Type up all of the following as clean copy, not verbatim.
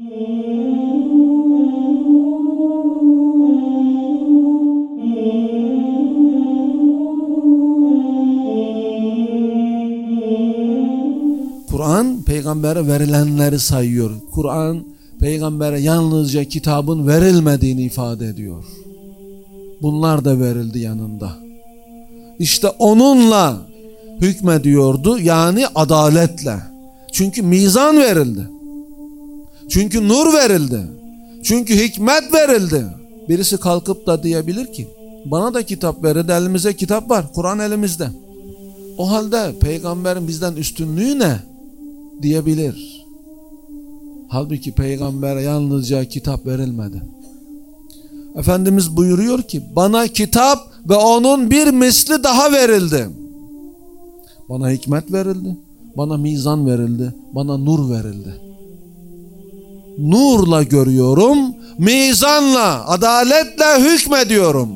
Kur'an peygambere verilenleri sayıyor. Kur'an peygambere yalnızca kitabın verilmediğini ifade ediyor. Bunlar da verildi yanında. İşte onunla hükmediyordu, yani adaletle. Çünkü mizan verildi. Çünkü nur verildi. Çünkü hikmet verildi. Birisi kalkıp da diyebilir ki bana da kitap verildi, elimize kitap var, Kur'an elimizde. O halde peygamberin bizden üstünlüğü ne diyebilir. Halbuki peygambere yalnızca kitap verilmedi. Efendimiz buyuruyor ki bana kitap ve onun bir misli daha verildi. Bana hikmet verildi, bana mizan verildi, bana nur verildi. Nurla görüyorum, mizanla, adaletle hükmediyorum.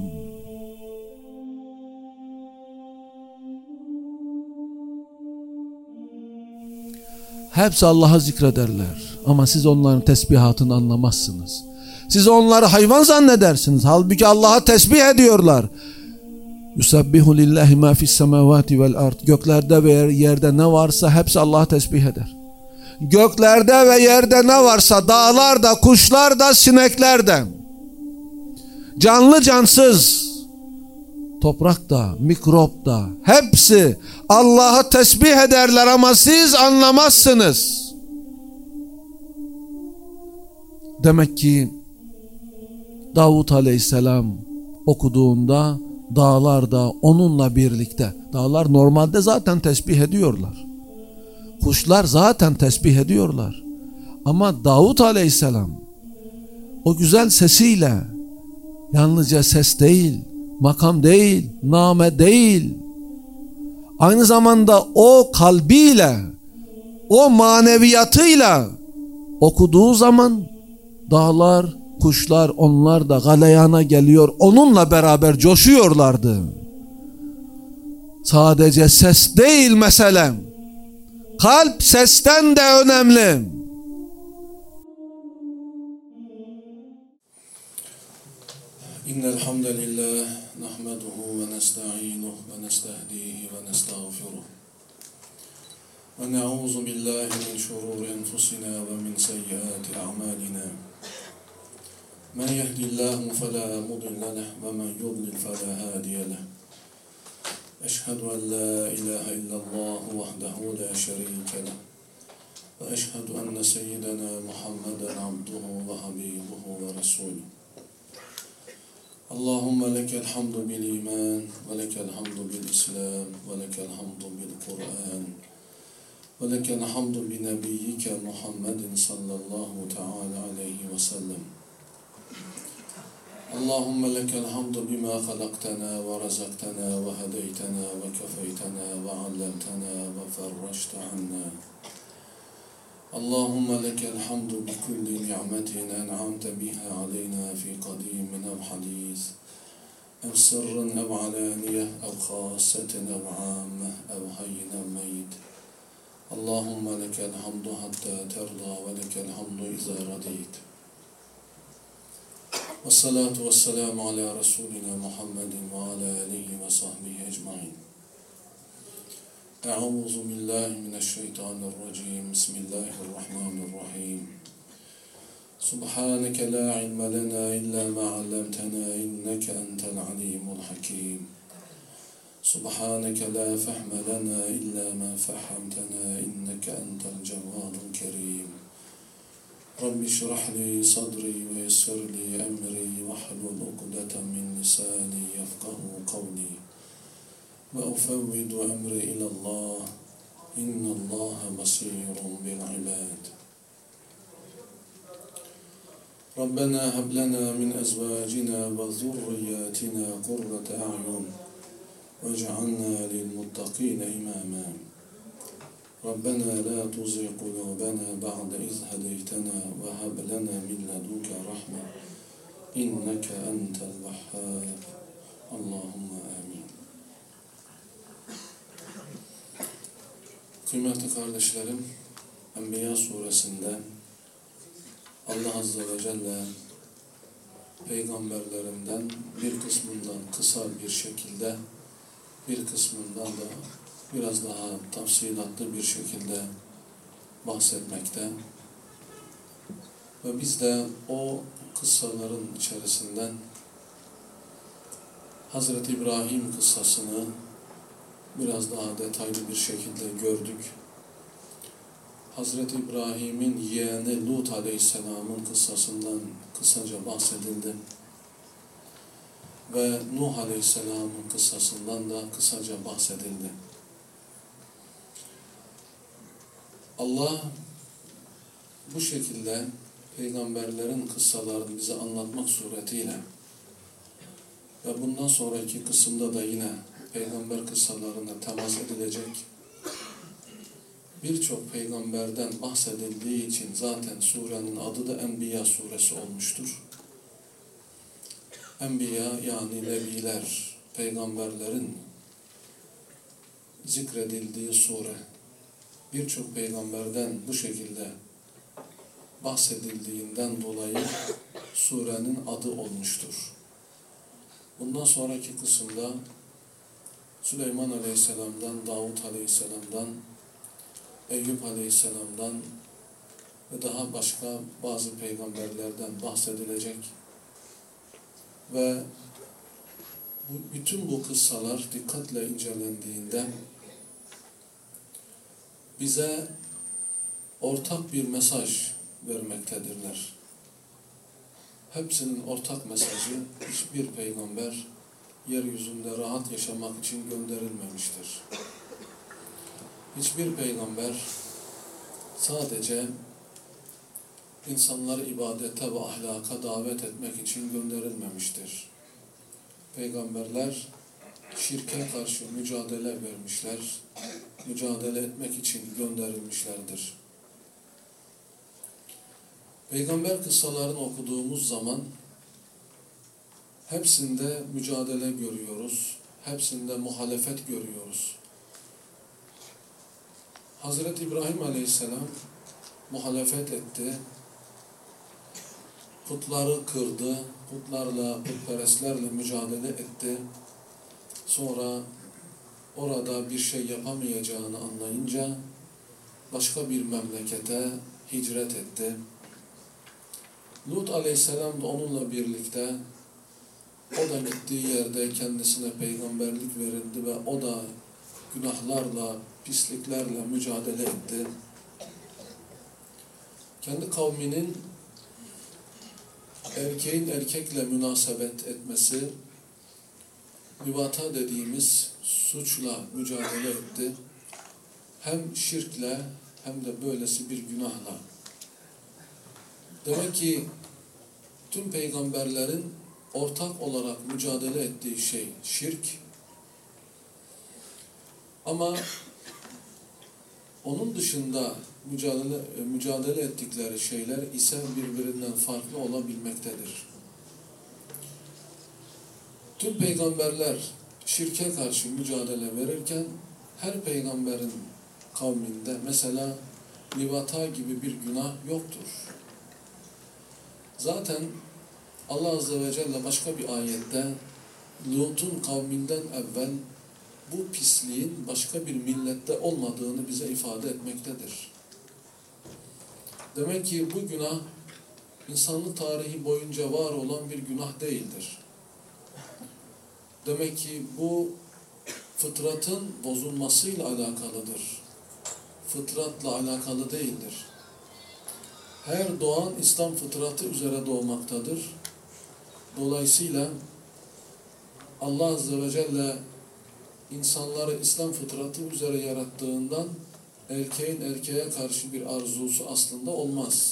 Hepsi Allah'a zikrederler ama siz onların tesbihatını anlamazsınız. Siz onları hayvan zannedersiniz. Halbuki Allah'a tesbih ediyorlar. Yusabbihu lillahi ma fis semavati vel ard. Göklerde ve yerde ne varsa hepsi Allah'a tesbih eder. Göklerde ve yerde ne varsa, dağlar da, kuşlar da, sinekler de, canlı cansız, toprak da, mikrop da, hepsi Allah'a tesbih ederler ama siz anlamazsınız. Demek ki Davut Aleyhisselam okuduğunda dağlar da onunla birlikte, dağlar normalde zaten tesbih ediyorlar. Kuşlar zaten tesbih ediyorlar. Ama Davut Aleyhisselam o güzel sesiyle, yalnızca ses değil, makam değil, name değil, aynı zamanda o kalbiyle, o maneviyatıyla okuduğu zaman dağlar, kuşlar, onlar da galeyana geliyor, onunla beraber coşuyorlardı. Sadece ses değil mesele, kalp sesten de önemli. İnnel hamdalillah nahmeduhu ve nestaînuhu ve nestehdihi ve nestağfiruh. Ve na'ûzu billahi min şurûri enfusina ve min seyyiâti a'mâlina. Men yehdihillahu felâ mudille leh ve men yudlil felâ hâdiye leh. Eşhedü en la ilahe illallah vahdehu la şerîke leh. Ve eşhedü enne seyyidena Muhammeden abduhu ve habibuhu ve resûlüh. Allahümme lekel hamdu bil iman ve lekel hamdu bil islam ve lekel hamdu bil Kur'an ve lekel hamdu bi nebiyyike Muhammedin sallallahu teala aleyhi ve sellem. Allahümme lekel hamdu bima halaktana ve razaktana ve hedeytana ve kefeytana ve allemtana ve ferraşta anna. Allahümme lekel hamdu bi kulli ni'metin en'amte biha aleyna fi kadimin ev hadis, ev sırrın ev alaniye, ev khassetin ev amme, ev hayyin ev meyyit. Allahümme lekel hamdu hatta terda ve lekel hamdu iza radiyt. Vessalatu vesselamu ala Resulina Muhammedin ve ala alihi ve sahbihi ecmain. Euzu billahi mineşşeytanirracim. Bismillahirrahmanirrahim. Subhaneke la ilme lena illa ma 'allamtana inneke entel alimul hakim. Subhaneke la fehme lena illa ma fehhamtana inneke entel cevvadul kerim. Rabbi şrah li sadri ve yessir li emri ve hlul ukdeten min lisani yefkahu kavli. Ve ufevvidu emri ilallah. İnnallâhe basîrun bil ibâd. Rabbena heb lena min ezvâcina ve zurriyyâtina kurrete a'yun. Vec'alna lil muttaqîne imâmâ. ربنا لا تزغ قلوبنا بعد إذ هديتنا وهب لنا من لدنك رحمة إنك أنت الوهاب اللهم آمين. Kıymetli kardeşlerim, Enbiya suresinde Allah Azze ve Celle peygamberlerinden bir kısmından kısa bir şekilde, bir kısmından da biraz daha tafsilatlı bir şekilde bahsetmekte. Ve biz de o kıssaların içerisinden Hazreti İbrahim kıssasını biraz daha detaylı bir şekilde gördük. Hazreti İbrahim'in yeğeni Lut Aleyhisselam'ın kıssasından kısaca bahsedildi. Ve Nuh Aleyhisselam'ın kıssasından da kısaca bahsedildi. Allah bu şekilde peygamberlerin kıssalarını bize anlatmak suretiyle ve bundan sonraki kısımda da yine peygamber kıssalarına temas edilecek. Birçok peygamberden bahsedildiği için zaten surenin adı da Enbiya suresi olmuştur. Enbiya yani nebiler, peygamberlerin zikredildiği sure. Birçok peygamberden bu şekilde bahsedildiğinden dolayı surenin adı olmuştur. Bundan sonraki kısımda Süleyman Aleyhisselam'dan, Davut Aleyhisselam'dan, Eyüp Aleyhisselam'dan ve daha başka bazı peygamberlerden bahsedilecek. Ve bütün bu kıssalar dikkatle incelendiğinde bize ortak bir mesaj vermektedirler. Hepsinin ortak mesajı, hiçbir peygamber yeryüzünde rahat yaşamak için gönderilmemiştir. Hiçbir peygamber sadece insanları ibadete ve ahlaka davet etmek için gönderilmemiştir. Peygamberler şirke karşı mücadele vermişler, mücadele etmek için gönderilmişlerdir. Peygamber kıssalarını okuduğumuz zaman hepsinde mücadele görüyoruz, hepsinde muhalefet görüyoruz. Hazreti İbrahim Aleyhisselam muhalefet etti, putları kırdı, putlarla, putperestlerle mücadele etti. Sonra orada bir şey yapamayacağını anlayınca başka bir memlekete hicret etti. Lut Aleyhisselam da onunla birlikte, o da gittiği yerde kendisine peygamberlik verildi ve o da günahlarla, pisliklerle mücadele etti. Kendi kavminin erkeğin erkekle münasebet etmesi, livata dediğimiz suçla mücadele etti. Hem şirkle hem de böylesi bir günahla. Demek ki tüm peygamberlerin ortak olarak mücadele ettiği şey şirk. Ama onun dışında mücadele ettikleri şeyler ise birbirinden farklı olabilmektedir. Tüm peygamberler şirke karşı mücadele verirken her peygamberin kavminde mesela livata gibi bir günah yoktur. Zaten Allah Azze ve Celle başka bir ayette Lut'un kavminden evvel bu pisliğin başka bir millette olmadığını bize ifade etmektedir. Demek ki bu günah insanlık tarihi boyunca var olan bir günah değildir. Demek ki bu fıtratın bozulmasıyla alakalıdır. Fıtratla alakalı değildir. Her doğan İslam fıtratı üzere doğmaktadır. Dolayısıyla Allah Azze ve Celle insanları İslam fıtratı üzere yarattığından erkeğin erkeğe karşı bir arzusu aslında olmaz.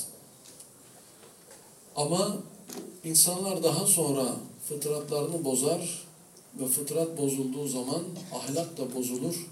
Ama insanlar daha sonra fıtratlarını bozar ve fıtrat bozulduğu zaman ahlak da bozulur.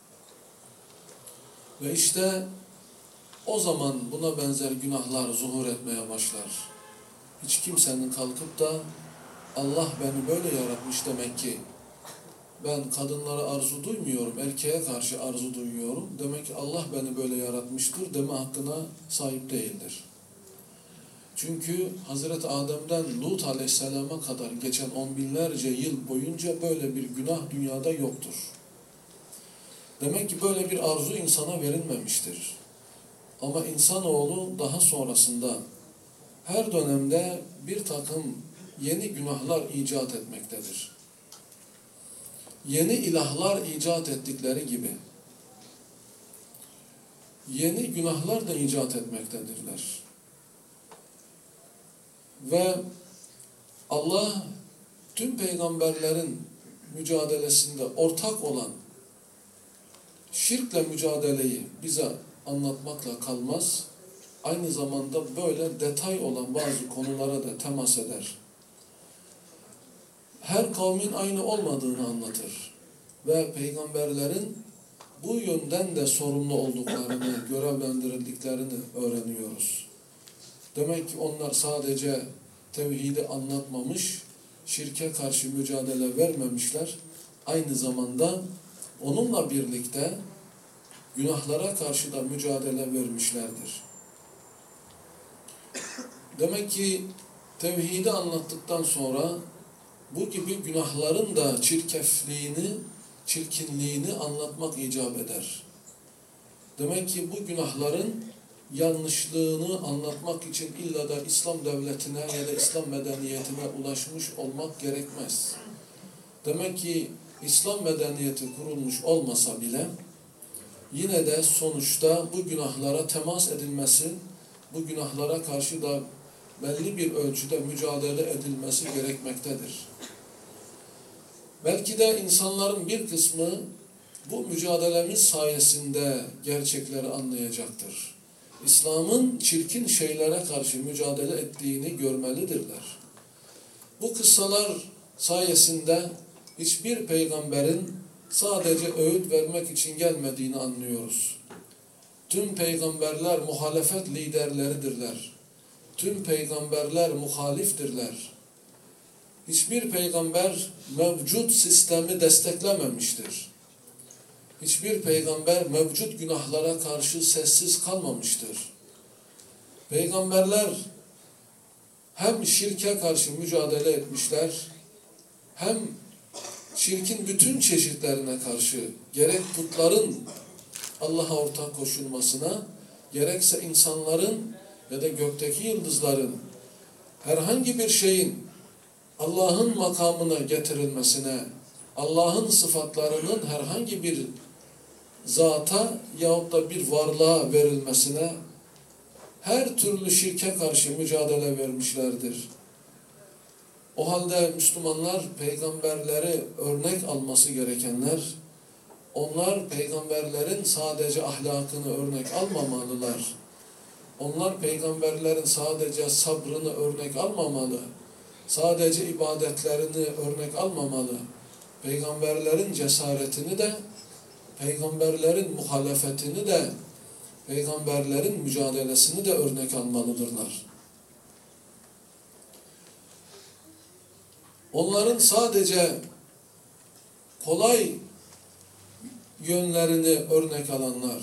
Ve işte o zaman buna benzer günahlar zuhur etmeye başlar. Hiç kimsenin kalkıp da Allah beni böyle yaratmış demek ki ben kadınlara arzu duymuyorum, erkeğe karşı arzu duyuyorum. Demek ki Allah beni böyle yaratmıştır deme hakkına sahip değildir. Çünkü Hazreti Adem'den Lut Aleyhisselam'a kadar geçen on binlerce yıl boyunca böyle bir günah dünyada yoktur. Demek ki böyle bir arzu insana verilmemiştir. Ama insanoğlu daha sonrasında her dönemde bir takım yeni günahlar icat etmektedir. Yeni ilahlar icat ettikleri gibi yeni günahlar da icat etmektedirler. Ve Allah tüm peygamberlerin mücadelesinde ortak olan şirkle mücadeleyi bize anlatmakla kalmaz. Aynı zamanda böyle detay olan bazı konulara da temas eder. Her kavmin aynı olmadığını anlatır. Ve peygamberlerin bu yönden de sorumlu olduklarını, görevlendirildiklerini öğreniyoruz. Demek ki onlar sadece tevhidi anlatmamış, şirke karşı mücadele vermemişler. Aynı zamanda onunla birlikte günahlara karşı da mücadele vermişlerdir. Demek ki tevhidi anlattıktan sonra bu gibi günahların da çirkefliğini, çirkinliğini anlatmak icap eder. Demek ki bu günahların yanlışlığını anlatmak için illa da İslam devletine ya da İslam medeniyetine ulaşmış olmak gerekmez. Demek ki İslam medeniyeti kurulmuş olmasa bile yine de sonuçta bu günahlara temas edilmesi, bu günahlara karşı da belli bir ölçüde mücadele edilmesi gerekmektedir. Belki de insanların bir kısmı bu mücadelemiz sayesinde gerçekleri anlayacaktır. İslam'ın çirkin şeylere karşı mücadele ettiğini görmelidirler. Bu kıssalar sayesinde hiçbir peygamberin sadece öğüt vermek için gelmediğini anlıyoruz. Tüm peygamberler muhalefet liderleridirler. Tüm peygamberler muhaliftirler. Hiçbir peygamber mevcut sistemi desteklememiştir. Hiçbir peygamber mevcut günahlara karşı sessiz kalmamıştır. Peygamberler hem şirke karşı mücadele etmişler, hem şirkin bütün çeşitlerine karşı gerek putların Allah'a ortak koşulmasına, gerekse insanların ya da gökteki yıldızların herhangi bir şeyin Allah'ın makamına getirilmesine, Allah'ın sıfatlarının herhangi bir zata yahut da bir varlığa verilmesine, her türlü şirke karşı mücadele vermişlerdir. O halde Müslümanlar peygamberleri örnek alması gerekenler, onlar peygamberlerin sadece ahlakını örnek almamalılar. Onlar peygamberlerin sadece sabrını örnek almamalı. Sadece ibadetlerini örnek almamalı. Peygamberlerin cesaretini de, peygamberlerin muhalefetini de, peygamberlerin mücadelesini de örnek almalıdırlar. Onların sadece kolay yönlerini örnek alanlar,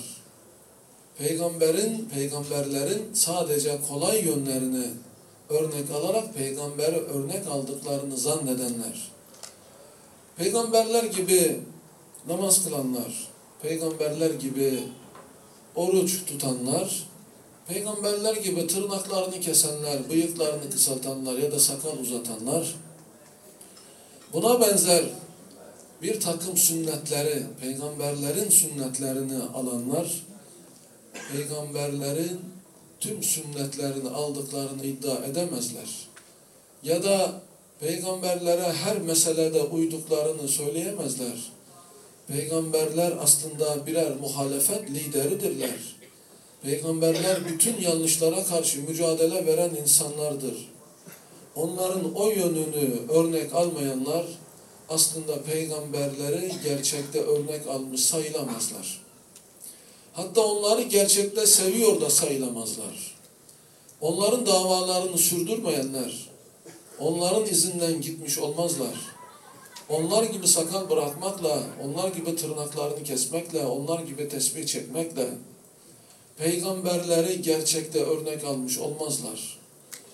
peygamberlerin sadece kolay yönlerini örnek alarak peygamberi örnek aldıklarını zannedenler, peygamberler gibi namaz kılanlar, peygamberler gibi oruç tutanlar, peygamberler gibi tırnaklarını kesenler, bıyıklarını kısaltanlar ya da sakal uzatanlar, buna benzer bir takım sünnetleri, peygamberlerin sünnetlerini alanlar, peygamberlerin tüm sünnetlerini aldıklarını iddia edemezler. Ya da peygamberlere her meselede uyduklarını söyleyemezler. Peygamberler aslında birer muhalefet lideridirler. Peygamberler bütün yanlışlara karşı mücadele veren insanlardır. Onların o yönünü örnek almayanlar aslında peygamberleri gerçekte örnek almış sayılamazlar. Hatta onları gerçekte seviyor da sayılamazlar. Onların davalarını sürdürmeyenler, onların izinden gitmiş olmazlar. Onlar gibi sakal bırakmakla, onlar gibi tırnaklarını kesmekle, onlar gibi tesbih çekmekle peygamberleri gerçekte örnek almış olmazlar.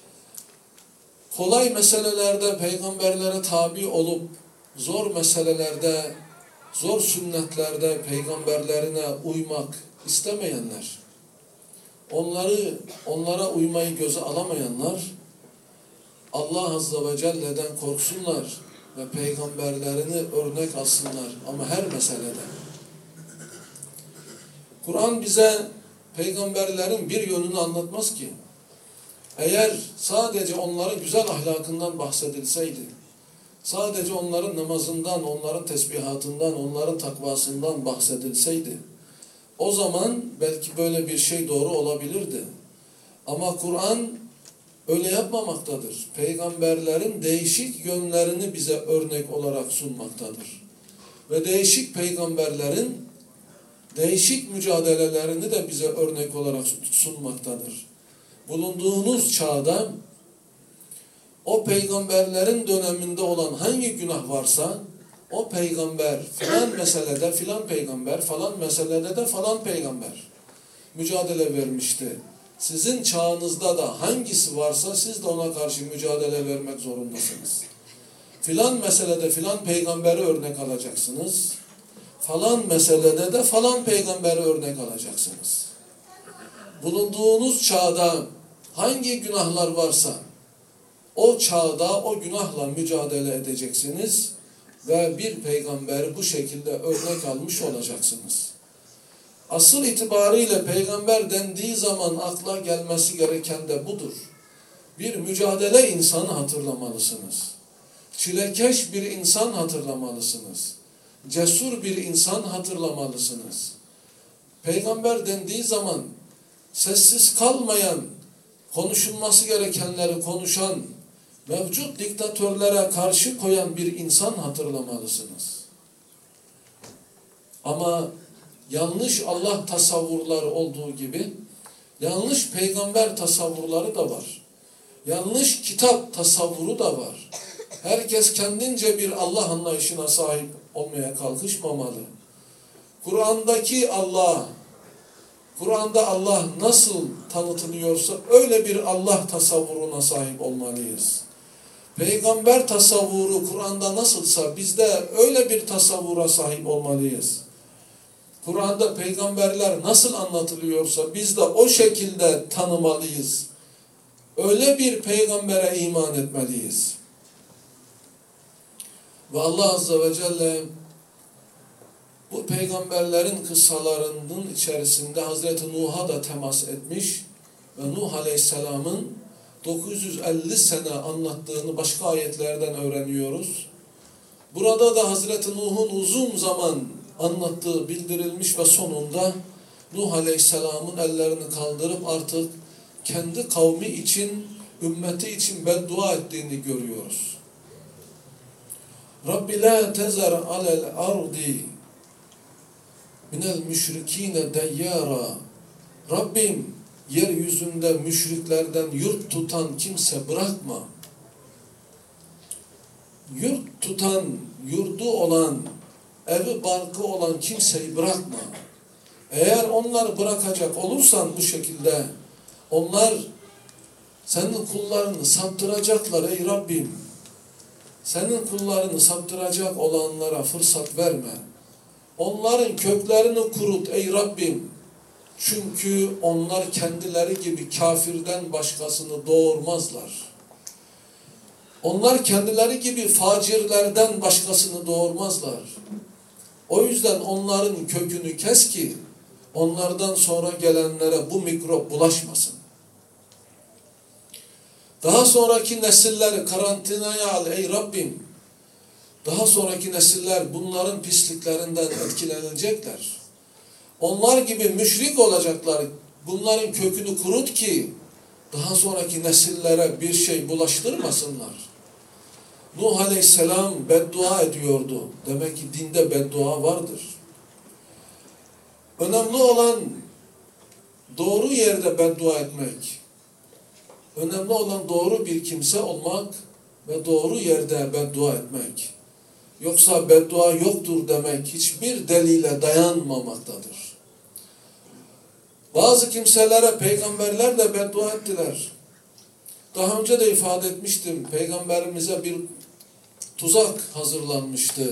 kolay meselelerde peygamberlere tabi olup zor meselelerde, zor sünnetlerde peygamberlerine uymak istemeyenler, onlara uymayı göze alamayanlar Allah Azze ve Celle'den korksunlar ve peygamberlerini örnek alsınlar ama her meselede. Kur'an bize peygamberlerin bir yönünü anlatmaz ki. Eğer sadece onların güzel ahlakından bahsedilseydi, sadece onların namazından, onların tesbihatından, onların takvasından bahsedilseydi, o zaman belki böyle bir şey doğru olabilirdi. Ama Kur'an öyle yapmamaktadır. Peygamberlerin değişik yönlerini bize örnek olarak sunmaktadır. Ve değişik peygamberlerin değişik mücadelelerini de bize örnek olarak sunmaktadır. Bulunduğunuz çağda o peygamberlerin döneminde olan hangi günah varsa o peygamber filan meselede filan peygamber, falan meselede de falan peygamber mücadele vermişti. Sizin çağınızda da hangisi varsa siz de ona karşı mücadele vermek zorundasınız. Filan meselede filan peygamberi örnek alacaksınız. Falan meselede de falan peygamberi örnek alacaksınız. Bulunduğunuz çağda hangi günahlar varsa o çağda o günahla mücadele edeceksiniz ve bir peygamberi bu şekilde örnek almış olacaksınız. Asıl itibariyle peygamber dendiği zaman akla gelmesi gereken de budur. Bir mücadele insanı hatırlamalısınız. Çilekeş bir insan hatırlamalısınız. Cesur bir insan hatırlamalısınız. Peygamber dendiği zaman sessiz kalmayan, konuşulması gerekenleri konuşan, mevcut diktatörlere karşı koyan bir insan hatırlamalısınız. Ama yanlış Allah tasavvurları olduğu gibi, yanlış peygamber tasavvurları da var. Yanlış kitap tasavvuru da var. Herkes kendince bir Allah anlayışına sahip olmaya kalkışmamalı. Kur'an'da Allah nasıl tanıtılıyorsa öyle bir Allah tasavvuruna sahip olmalıyız. Peygamber tasavvuru Kur'an'da nasılsa biz de öyle bir tasavvura sahip olmalıyız. Kur'an'da peygamberler nasıl anlatılıyorsa biz de o şekilde tanımalıyız. Öyle bir peygambere iman etmeliyiz. Ve Allah Azze ve Celle bu peygamberlerin kıssalarının içerisinde Hazreti Nuh'a da temas etmiş ve Nuh Aleyhisselam'ın 950 sene anlattığını başka ayetlerden öğreniyoruz. Burada da Hazreti Nuh'un uzun zaman anlattığı bildirilmiş ve sonunda Nuh Aleyhisselam'ın ellerini kaldırıp artık kendi kavmi için, ümmeti için beddua ettiğini görüyoruz. Rabbi la tezer alel ardi minel müşrikine deyyara. Rabbim yeryüzünde müşriklerden yurt tutan kimse bırakma. Yurt tutan, yurdu olan, evi barkı olan kimseyi bırakma. Eğer onları bırakacak olursan bu şekilde onlar senin kullarını saptıracaklar ey Rabbim. Senin kullarını saptıracak olanlara fırsat verme. Onların köklerini kurut ey Rabbim. Çünkü onlar kendileri gibi kafirden başkasını doğurmazlar. Onlar kendileri gibi facirlerden başkasını doğurmazlar. O yüzden onların kökünü kes ki onlardan sonra gelenlere bu mikrop bulaşmasın. Daha sonraki nesilleri karantinaya al ey Rabbim. Daha sonraki nesiller bunların pisliklerinden etkilenecekler. Onlar gibi müşrik olacaklar. Bunların kökünü kurut ki daha sonraki nesillere bir şey bulaştırmasınlar. Nuh Aleyhisselam beddua ediyordu. Demek ki dinde beddua vardır. Önemli olan doğru yerde beddua etmek. Önemli olan doğru bir kimse olmak ve doğru yerde beddua etmek. Yoksa beddua yoktur demek hiçbir delile dayanmamaktadır. Bazı kimselere peygamberler de beddua ettiler. Daha önce de ifade etmiştim. Peygamberimize bir tuzak hazırlanmıştı.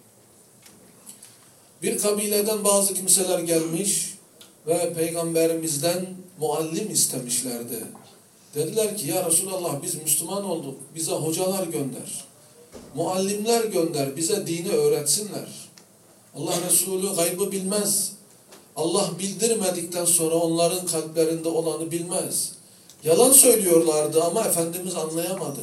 Bir kabileden bazı kimseler gelmiş ve Peygamberimizden muallim istemişlerdi. Dediler ki ya Resulallah biz Müslüman olduk. Bize hocalar gönder. Muallimler gönder. Bize dini öğretsinler. Allah Resulü gaybı bilmez. Allah bildirmedikten sonra onların kalplerinde olanı bilmez. Yalan söylüyorlardı ama Efendimiz anlayamadı.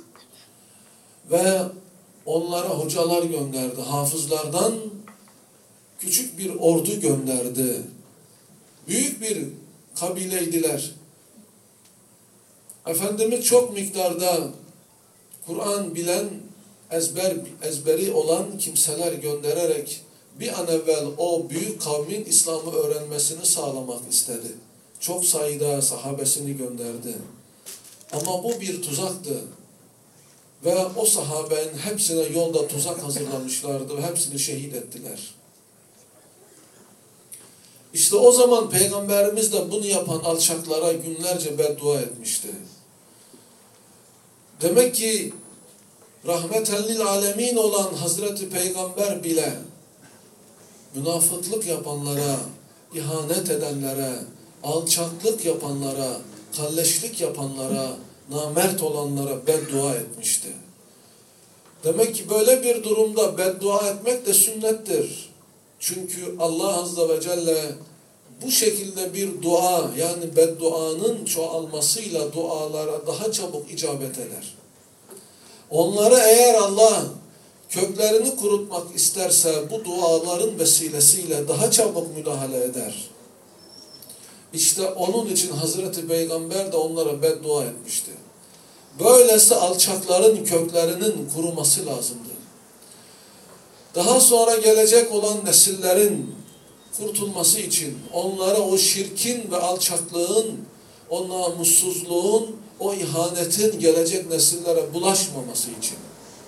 Ve onlara hocalar gönderdi. Hafızlardan küçük bir ordu gönderdi. Büyük bir kabileydiler. Efendimiz çok miktarda Kur'an bilen, ezberi olan kimseler göndererek bir an evvel o büyük kavmin İslam'ı öğrenmesini sağlamak istedi. Çok sayıda sahabesini gönderdi. Ama bu bir tuzaktı. Ve o sahabenin hepsine yolda tuzak hazırlamışlardı ve hepsini şehit ettiler. İşte o zaman Peygamberimiz de bunu yapan alçaklara günlerce beddua etmişti. Demek ki rahmeten lil alemin olan Hazreti Peygamber bile münafıklık yapanlara, ihanet edenlere, alçaklık yapanlara, kalleşlik yapanlara, namert olanlara beddua etmişti. Demek ki böyle bir durumda beddua etmek de sünnettir. Çünkü Allah Azze ve Celle bu şekilde bir dua, yani bedduanın çoğalmasıyla dualara daha çabuk icabet eder. Onları eğer Allah köklerini kurutmak isterse bu duaların vesilesiyle daha çabuk müdahale eder. İşte onun için Hazreti Peygamber de onlara beddua etmişti. Böylesi alçakların köklerinin kuruması lazımdı. Daha sonra gelecek olan nesillerin kurtulması için onlara o şirkin ve alçaklığın, o namussuzluğun, o ihanetin gelecek nesillere bulaşmaması için.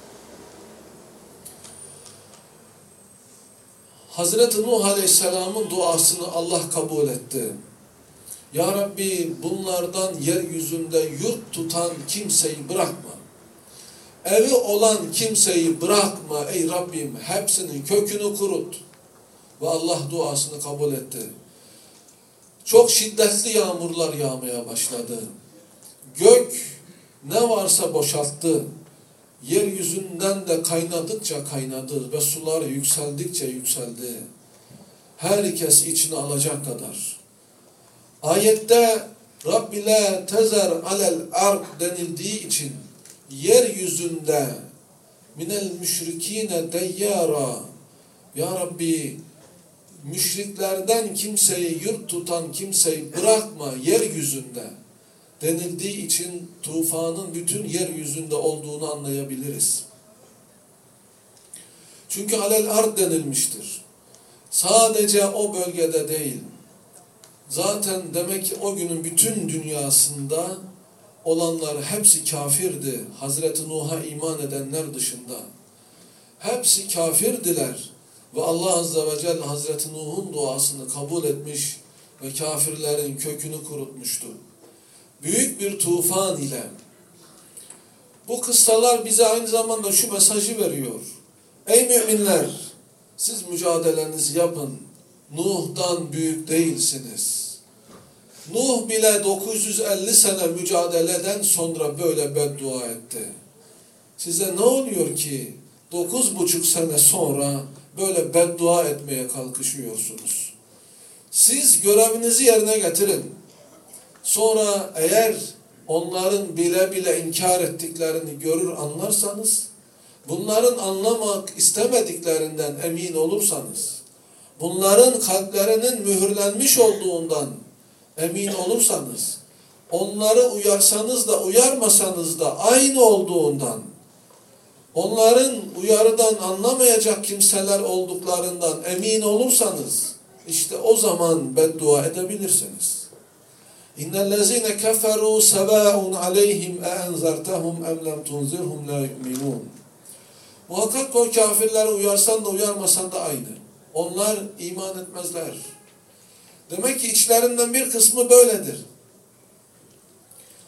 Hazreti Nuh Aleyhisselam'ın duasını Allah kabul etti. Ya Rabbi bunlardan yeryüzünde yurt tutan kimseyi bırakma. Evi olan kimseyi bırakma ey Rabbim, hepsinin kökünü kurut. Ve Allah duasını kabul etti. Çok şiddetli yağmurlar yağmaya başladı. Gök ne varsa boşalttı. Yeryüzünden de kaynadıkça kaynadı ve sular yükseldikçe yükseldi. Herkes içine alacak kadar. Ayette Rabbi la tezer alel ard denildiği için yeryüzünde minel müşrikine deyyara, ya Rabbi müşriklerden kimseyi, yurt tutan kimseyi bırakma yeryüzünde denildiği için tufanın bütün yeryüzünde olduğunu anlayabiliriz. Çünkü alel ard denilmiştir. Sadece o bölgede değil. Zaten demek ki o günün bütün dünyasında olanlar hepsi kafirdi. Hazreti Nuh'a iman edenler dışında. Hepsi kafirdiler. Ve Allah Azze ve Celle Hazreti Nuh'un duasını kabul etmiş ve kafirlerin kökünü kurutmuştu. Büyük bir tufan ile. Bu kıssalar bize aynı zamanda şu mesajı veriyor. Ey müminler, siz mücadelenizi yapın. Nuh'dan büyük değilsiniz. Nuh bile 950 sene mücadeleden sonra böyle beddua etti. Size ne oluyor ki 9,5 sene sonra böyle beddua etmeye kalkışıyorsunuz? Siz görevinizi yerine getirin. Sonra eğer onların bile bile inkar ettiklerini görür anlarsanız, bunların anlamak istemediklerinden emin olursanız, bunların kalplerinin mühürlenmiş olduğundan emin olursanız, onları uyarsanız da uyarmasanız da aynı olduğundan, onların uyarıdan anlamayacak kimseler olduklarından emin olursanız, işte o zaman beddua edebilirsiniz. İnnellezîne keferû sevâun aleyhim enzertehum em lem tunzirhum la yu'minûn. Muhakkak o kafirleri uyarsan da uyarmasan da aynı. Onlar iman etmezler. Demek ki içlerinden bir kısmı böyledir.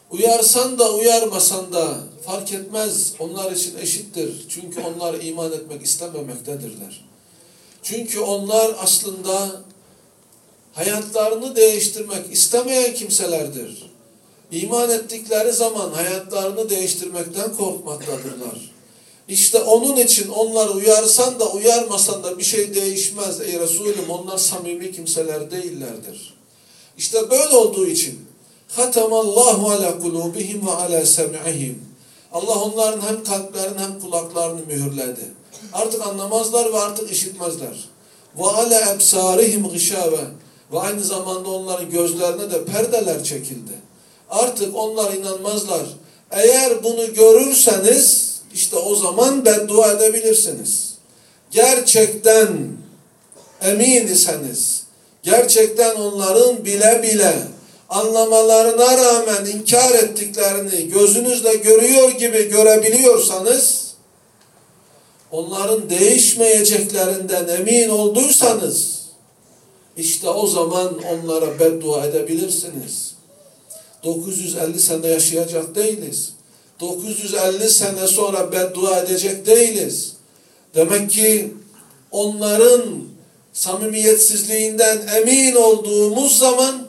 Uyarsan da uyarmasan da fark etmez. Onlar için eşittir. Çünkü onlar iman etmek istememektedirler. Çünkü onlar aslında hayatlarını değiştirmek istemeyen kimselerdir. İman ettikleri zaman hayatlarını değiştirmekten korkmaktadırlar. İşte onun için onları uyarsan da uyarmasan da bir şey değişmez. Ey Resulüm, onlar samimi kimseler değillerdir. İşte böyle olduğu için Hatamallahu ala kulubihim ve ala sem'ihim. Allah onların hem kalplerini hem kulaklarını mühürledi. Artık anlamazlar ve artık işitmezler. Ve ala ebsarihim gışave. Ve aynı zamanda onların gözlerine de perdeler çekildi. Artık onlar inanmazlar. Eğer bunu görürseniz işte o zaman beddua edebilirsiniz. Gerçekten emin iseniz, gerçekten onların bile bile anlamalarına rağmen inkar ettiklerini gözünüzle görüyor gibi görebiliyorsanız, onların değişmeyeceklerinden emin olduysanız, işte o zaman onlara beddua edebilirsiniz. 950 sene yaşayacak değiliz. 950 sene sonra beddua edecek değiliz. Demek ki onların samimiyetsizliğinden emin olduğumuz zaman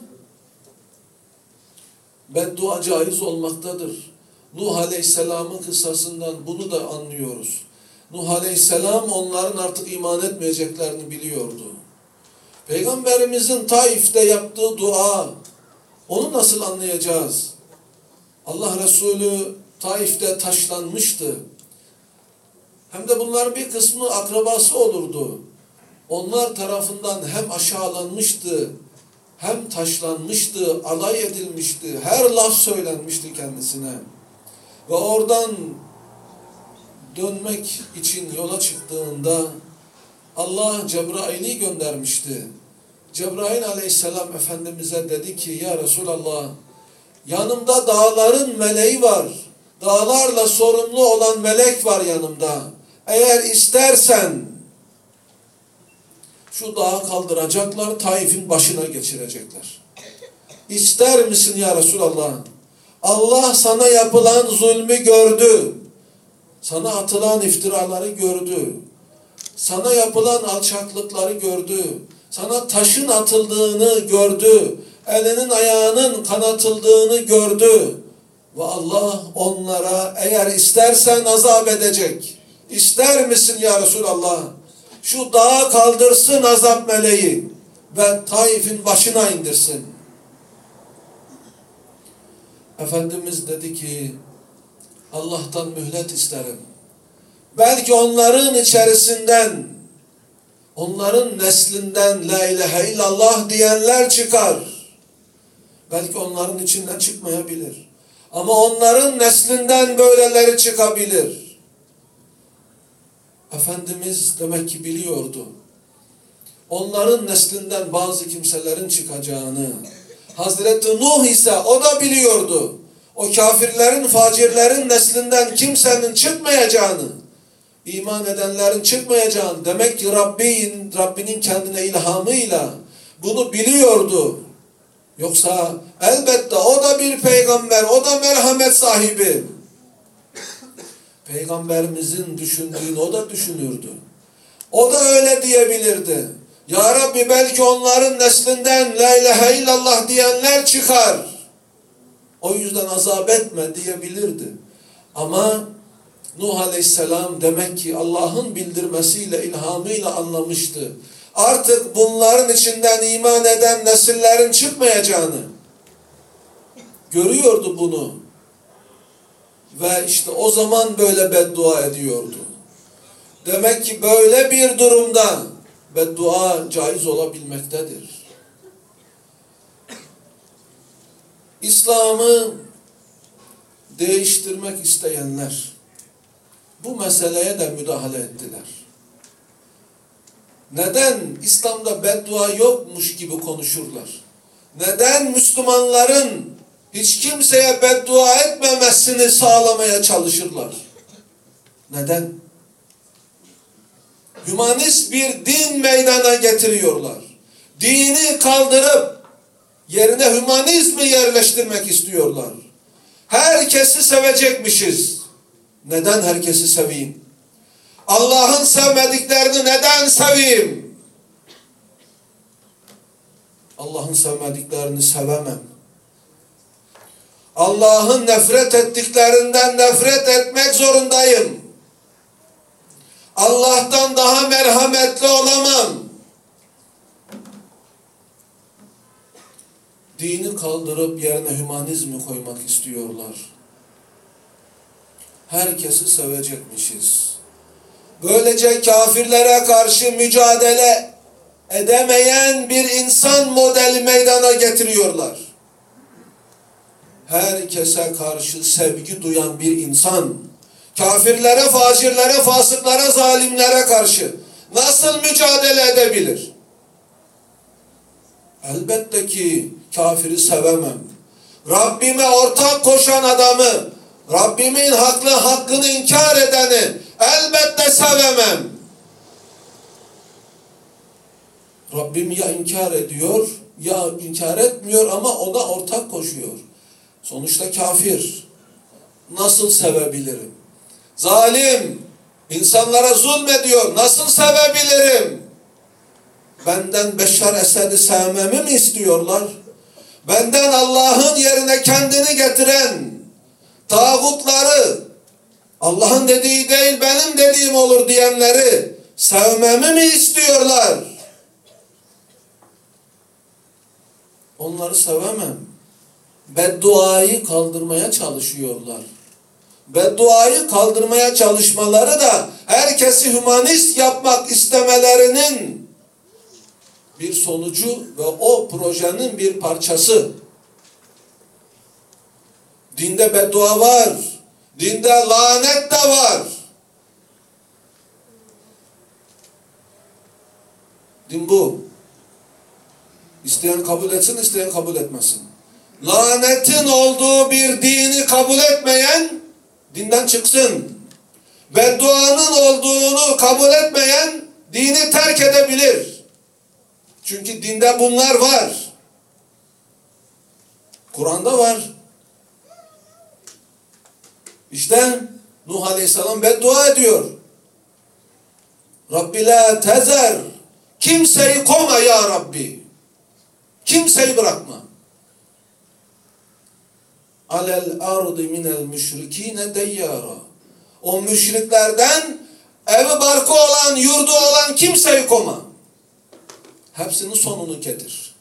beddua caiz olmaktadır. Nuh Aleyhisselam'ın kıssasından bunu da anlıyoruz. Nuh Aleyhisselam onların artık iman etmeyeceklerini biliyordu. Peygamberimizin Taif'te yaptığı dua, onu nasıl anlayacağız? Allah Resulü Taif'te taşlanmıştı. Hem de bunların bir kısmı akrabası olurdu. Onlar tarafından hem aşağılanmıştı, hem taşlanmıştı, alay edilmişti, her laf söylenmişti kendisine. Ve oradan dönmek için yola çıktığında Allah Cebrail'i göndermişti. Cebrail aleyhisselam Efendimiz'e dedi ki, ya Resulallah, yanımda dağların meleği var. Dağlarla sorumlu olan melek var yanımda. Eğer istersen şu dağı kaldıracaklar, Taif'in başına geçirecekler. İster misin ya Resulallah? Allah sana yapılan zulmü gördü. Sana atılan iftiraları gördü. Sana yapılan alçaklıkları gördü. Sana taşın atıldığını gördü. Elinin ayağının kanatıldığını gördü. Ve Allah onlara eğer istersen azap edecek. İster misin ya Resulallah? Şu dağı kaldırsın azap meleği ve Taif'in başına indirsin. Efendimiz dedi ki, Allah'tan mühlet isterim. Belki onların içerisinden, onların neslinden la ilahe illallah diyenler çıkar. Belki onların içinden çıkmayabilir. Ama onların neslinden böyleleri çıkabilir. Efendimiz demek ki biliyordu. Onların neslinden bazı kimselerin çıkacağını. Hazreti Nuh ise o da biliyordu. O kafirlerin, facirlerin neslinden kimsenin çıkmayacağını, iman edenlerin çıkmayacağını, demek ki Rabbinin kendine ilhamıyla bunu biliyordu. Yoksa elbette o da bir peygamber, o da merhamet sahibi. Peygamberimizin düşündüğünü o da düşünürdü. O da öyle diyebilirdi. Ya Rabbi, belki onların neslinden la ilahe illallah diyenler çıkar. O yüzden azap etme diyebilirdi. Ama Nuh Aleyhisselam demek ki Allah'ın bildirmesiyle, ilhamıyla anlamıştı. Artık bunların içinden iman eden nesillerin çıkmayacağını görüyordu bunu. Ve işte o zaman böyle beddua ediyordu. Demek ki böyle bir durumda beddua caiz olabilmektedir. İslam'ı değiştirmek isteyenler bu meseleye de müdahale ettiler. Neden İslam'da beddua yokmuş gibi konuşurlar? Neden Müslümanların hiç kimseye beddua etmemesini sağlamaya çalışırlar? Neden? Hümanist bir din meydana getiriyorlar. Dini kaldırıp yerine hümanizmi yerleştirmek istiyorlar. herkesi sevecekmişiz. Neden herkesi seveyim? Allah'ın sevmediklerini neden seveyim? Allah'ın sevmediklerini sevemem. Allah'ın nefret ettiklerinden nefret etmek zorundayım. Allah'tan daha merhametli olamam. Dini kaldırıp yerine hümanizmi koymak istiyorlar. Herkesi sevecekmişiz. Böylece kafirlere karşı mücadele edemeyen bir insan modeli meydana getiriyorlar. Herkese karşı sevgi duyan bir insan, kafirlere, facirlere, fasıklara, zalimlere karşı nasıl mücadele edebilir? Elbette ki kafiri sevemem. Rabbime ortak koşan adamı, Rabbimin hakkını inkar edeni elbette sevemem. Rabbim ya inkar ediyor ya inkar etmiyor ama ona ortak koşuyor. Sonuçta kafir. Nasıl sevebilirim? Zalim, insanlara zulmediyor. Nasıl sevebilirim? Benden Beşar Esed'i sevmemi mi istiyorlar? Benden Allah'ın yerine kendini getiren tağutları, Allah'ın dediği değil benim dediğim olur diyenleri sevmemi mi istiyorlar? Onları sevemem. Bedduayı kaldırmaya çalışıyorlar. Bedduayı kaldırmaya çalışmaları da herkesi hümanist yapmak istemelerinin bir sonucu ve o projenin bir parçası. Dinde beddua var. Dinde lanet de var. Din bu. İsteyen kabul etsin, isteyen kabul etmesin. Lanetin olduğu bir dini kabul etmeyen dinden çıksın. Bedduanın olduğunu kabul etmeyen dini terk edebilir. Çünkü dinde bunlar var. Kur'an'da var. İşte Nuh Aleyhisselam beddua ediyor. Rabbi la tezer. Kimseyi koma ya Rabbi. Kimseyi bırakma. Alel ardı minel müşrikine deyyara. O müşriklerden evi barkı olan, yurdu olan kimseyi koma. Hepsinin sonunu getir.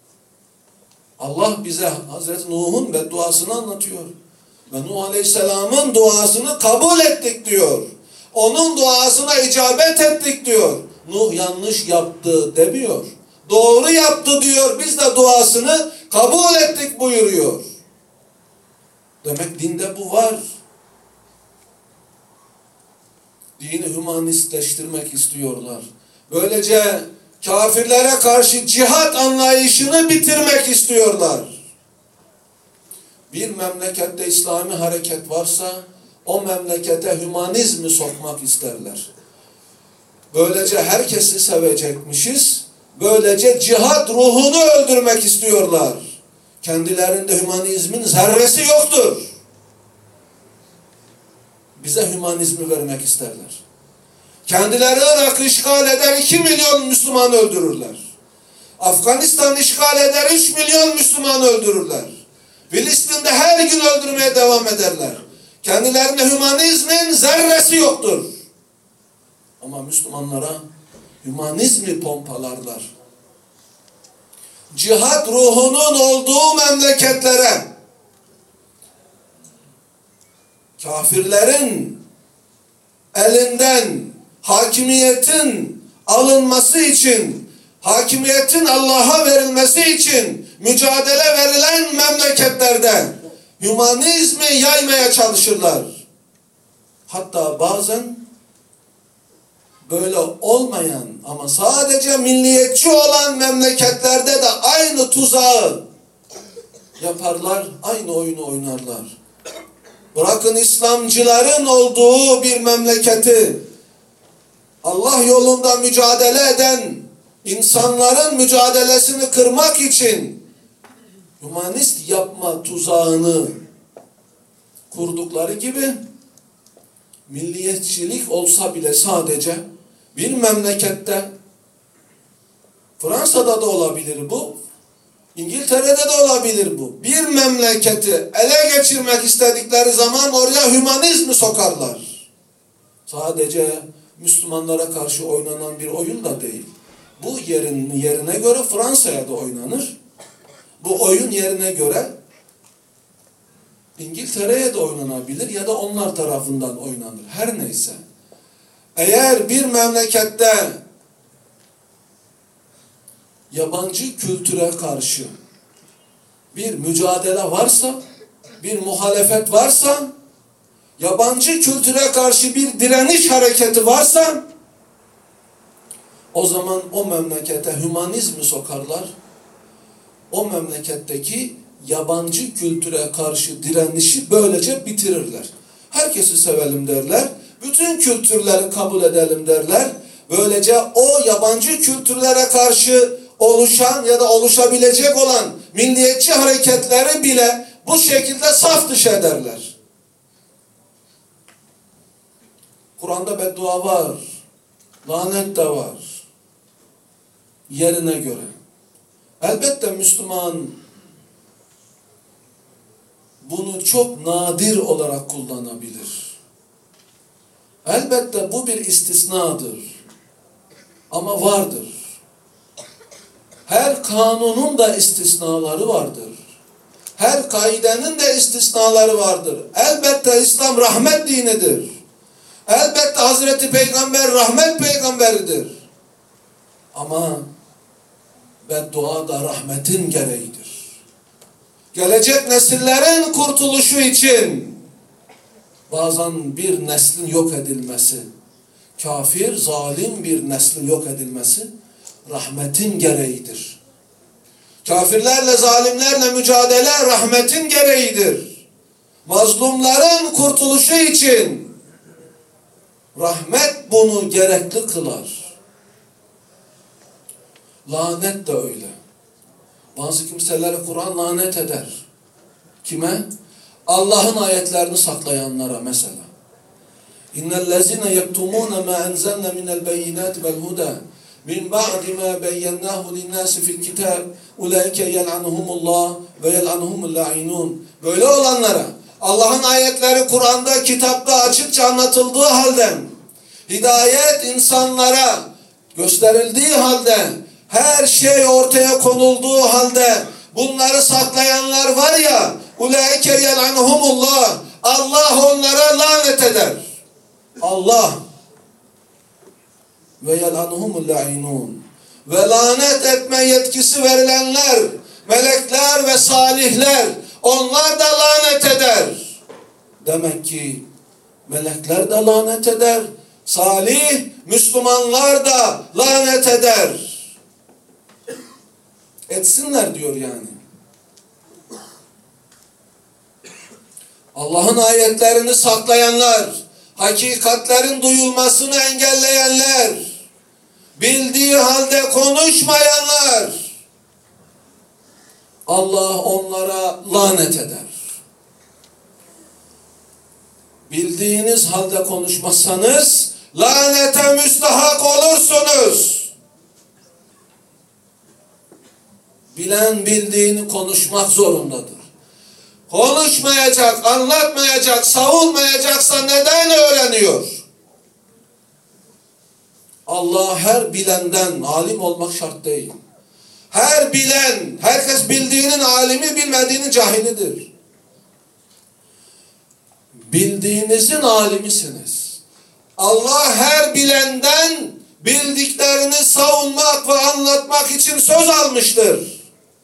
Allah bize Hazreti Nuh'un bedduasını anlatıyor. Ve Nuh Aleyhisselam'ın duasını kabul ettik diyor. Onun duasına icabet ettik diyor. Nuh yanlış yaptı demiyor. Doğru yaptı diyor. Biz de duasını kabul ettik buyuruyor. Demek dinde bu var. Dini hümanistleştirmek istiyorlar. Böylece kafirlere karşı cihat anlayışını bitirmek istiyorlar. Bir memlekette İslami hareket varsa o memlekete hümanizmi sokmak isterler. Böylece herkesi sevecekmişiz. Böylece cihat ruhunu öldürmek istiyorlar. Kendilerinde hümanizmin zerresi yoktur. Bize hümanizmi vermek isterler. Kendileri Irak'ı işgal eder 2 milyon Müslüman öldürürler. Afganistan işgal eder 3 milyon Müslüman öldürürler. Filistin'de her gün öldürmeye devam ederler. Kendilerinde hümanizmin zerresi yoktur. Ama Müslümanlara hümanizmi pompalarlar. Cihat ruhunun olduğu memleketlere kafirlerin elinden hakimiyetin alınması için, hakimiyetin Allah'a verilmesi için mücadele verilen memleketlerde hümanizmi yaymaya çalışırlar. Hatta bazen böyle olmayan ama sadece milliyetçi olan memleketlerde de aynı tuzağı yaparlar, aynı oyunu oynarlar. Bırakın İslamcıların olduğu bir memleketi, Allah yolunda mücadele eden insanların mücadelesini kırmak için hümanist yapma tuzağını kurdukları gibi milliyetçilik olsa bile sadece bir memlekette, Fransa'da da olabilir bu, İngiltere'de de olabilir bu. Bir memleketi ele geçirmek istedikleri zaman oraya hümanizmi sokarlar. Sadece Müslümanlara karşı oynanan bir oyun da değil. Bu yerine göre Fransa'ya da oynanır. Bu oyun yerine göre İngiltere'ye de oynanabilir ya da onlar tarafından oynanır. Her neyse. Eğer bir memlekette yabancı kültüre karşı bir mücadele varsa, bir muhalefet varsa, yabancı kültüre karşı bir direniş hareketi varsa, o zaman o memlekete hümanizmi sokarlar. O memleketteki yabancı kültüre karşı direnişi böylece bitirirler. Herkesi sevelim derler. Bütün kültürleri kabul edelim derler. Böylece o yabancı kültürlere karşı oluşan ya da oluşabilecek olan milliyetçi hareketleri bile bu şekilde saf dışı ederler. Kur'an'da beddua var. Lanet de var. Yerine göre. Elbette Müslüman bunu çok nadir olarak kullanabilir. Elbette bu bir istisnadır. Ama vardır. Her kanunun da istisnaları vardır. Her kaidenin de istisnaları vardır. Elbette İslam rahmet dinidir. Elbette Hazreti Peygamber rahmet peygamberidir. Ama beddua da rahmetin gereğidir. Gelecek nesillerin kurtuluşu için bazen bir neslin yok edilmesi, kafir, zalim bir neslin yok edilmesi rahmetin gereğidir. Kafirlerle, zalimlerle mücadele rahmetin gereğidir. Mazlumların kurtuluşu için rahmet bunu gerekli kılar. Lanet de öyle. Bazı kimselere Kur'an lanet eder. Kime? Allah'ın ayetlerini saklayanlara mesela. İnnellezine yektumune ma enzelne minel beyinati vel huda min ba'di ma beyyennahu linnâsi fil kitab ulaike yel'anuhumullah ve yel'anuhumul la'inun. Böyle olanlara Allah'ın ayetleri Kur'an'da, kitapta açıkça anlatıldığı halde, hidayet insanlara gösterildiği halde, her şey ortaya konulduğu halde bunları saklayanlar var ya, ulaike yel'anuhumullah, Allah onlara lanet eder. Allah ve yel'anuhumul la'inun, ve lanet etme yetkisi verilenler, melekler ve salihler, onlar da lanet eder. Demek ki melekler de lanet eder, salih Müslümanlar da lanet eder. Etsinler diyor yani. Allah'ın ayetlerini saklayanlar, hakikatlerin duyulmasını engelleyenler, bildiği halde konuşmayanlar, Allah onlara lanet eder. Bildiğiniz halde konuşmazsanız lanete müstahak olursunuz. Bilen bildiğini konuşmak zorundadır. Konuşmayacak, anlatmayacak, savunmayacaksa neden öğreniyor? Allah her bilenden, alim olmak şart değil. Her bilen, herkes bildiğinin alimi, bilmediğinin cahilidir. Bildiğinizin alimisiniz. Allah her bilenden bildiklerini savunmak ve anlatmak için söz almıştır.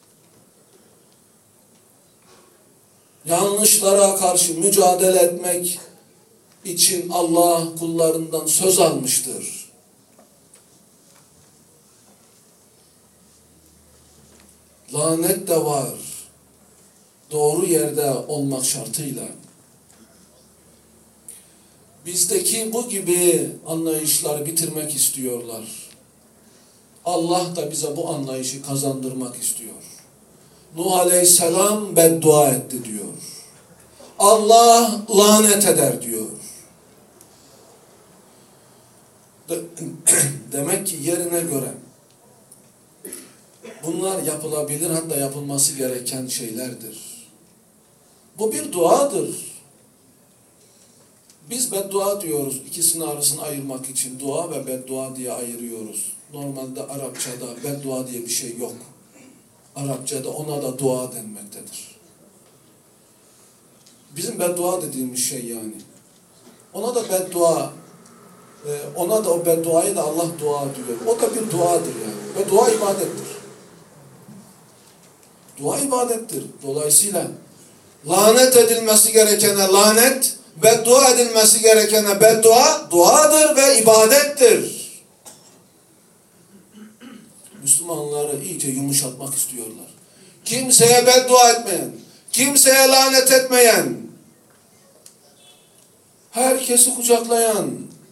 Yanlışlara karşı mücadele etmek için Allah kullarından söz almıştır. Lanet de var. Doğru yerde olmak şartıyla. Bizdeki bu gibi anlayışları bitirmek istiyorlar. Allah da bize bu anlayışı kazandırmak istiyor. Nuh Aleyhisselam beddua etti diyor. Allah lanet eder diyor. Demek ki yerine göre bunlar yapılabilir, hatta yapılması gereken şeylerdir. Bu bir duadır. Biz beddua diyoruz. İkisinin arasını ayırmak için dua ve beddua diye ayırıyoruz. Normalde Arapçada beddua diye bir şey yok. Arapçada ona da dua denmektedir. Bizim beddua dediğimiz şey yani. Ona da beddua, ona da o bedduayı da Allah dua diyor. O da bir duadır yani. Ve dua ibadettir. Dua ibadettir. Dolayısıyla lanet edilmesi gerekene lanet, beddua edilmesi gerekene beddua, duadır ve ibadettir. Müslümanları iyice yumuşatmak istiyorlar. Kimseye beddua etmeyen, kimseye lanet etmeyen, herkesi kucaklayan,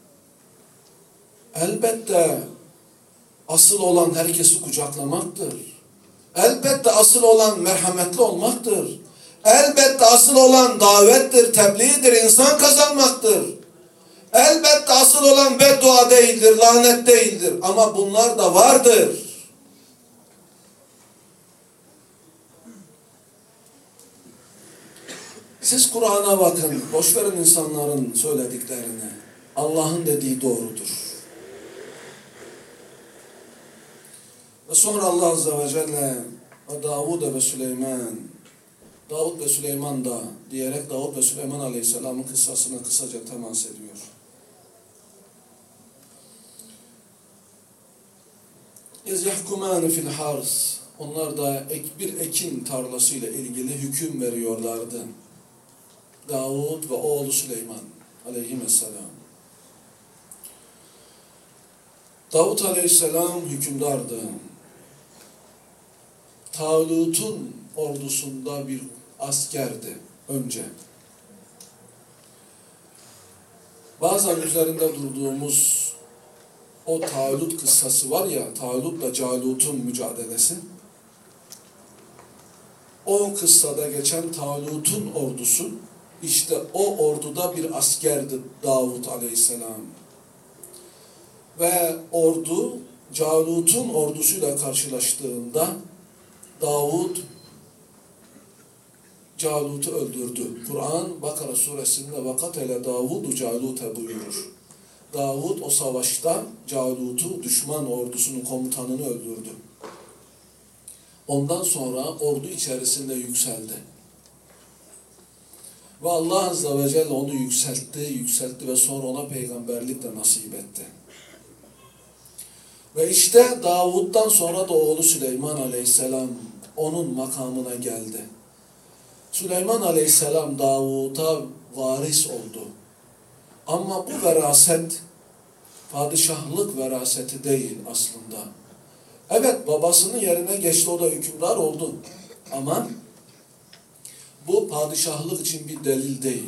elbette asıl olan herkesi kucaklamaktır. Elbette asıl olan merhametli olmaktır. Elbette asıl olan davettir, tebliğdir, insan kazanmaktır. Elbette asıl olan beddua değildir, lanet değildir. Ama bunlar da vardır. Siz Kur'an'a bakın, boşverin insanların söylediklerini. Allah'ın dediği doğrudur. Ve sonra Allah Azze ve Celle ve Davud ve Süleyman, Davud ve Süleyman da diyerek Davud ve Süleyman Aleyhisselam'ın kıssasına kısaca temas ediyor. İz yahkumâne fil hars. Onlar da bir ekin tarlasıyla ilgili hüküm veriyorlardı. Davud ve oğlu Süleyman aleyhisselam. Davud aleyhisselam hükümdardı. Talut'un ordusunda bir askerdi önce. Bazen üzerinde durduğumuz o Talut kıssası var ya, Talut'la Calut'un mücadelesi. O kıssada geçen Talut'un ordusu, işte o orduda bir askerdi Davud aleyhisselam. Ve ordu Calut'un ordusuyla karşılaştığında Davud Calut'u öldürdü. Kur'an Bakara suresinde وَقَتَلَ دَاوُدُ Calut'e buyurur. Davud o savaşta Calut'u, düşman ordusunun komutanını öldürdü. Ondan sonra ordu içerisinde yükseldi. Ve Allah Azze ve Celle onu yükseltti ve sonra ona peygamberlik de nasip etti. Ve işte Davud'dan sonra da oğlu Süleyman Aleyhisselam onun makamına geldi. Süleyman Aleyhisselam Davud'a varis oldu. Ama bu veraset padişahlık veraseti değil aslında. Evet, babasının yerine geçti, o da hükümdar oldu. Ama bu padişahlık için bir delil değil.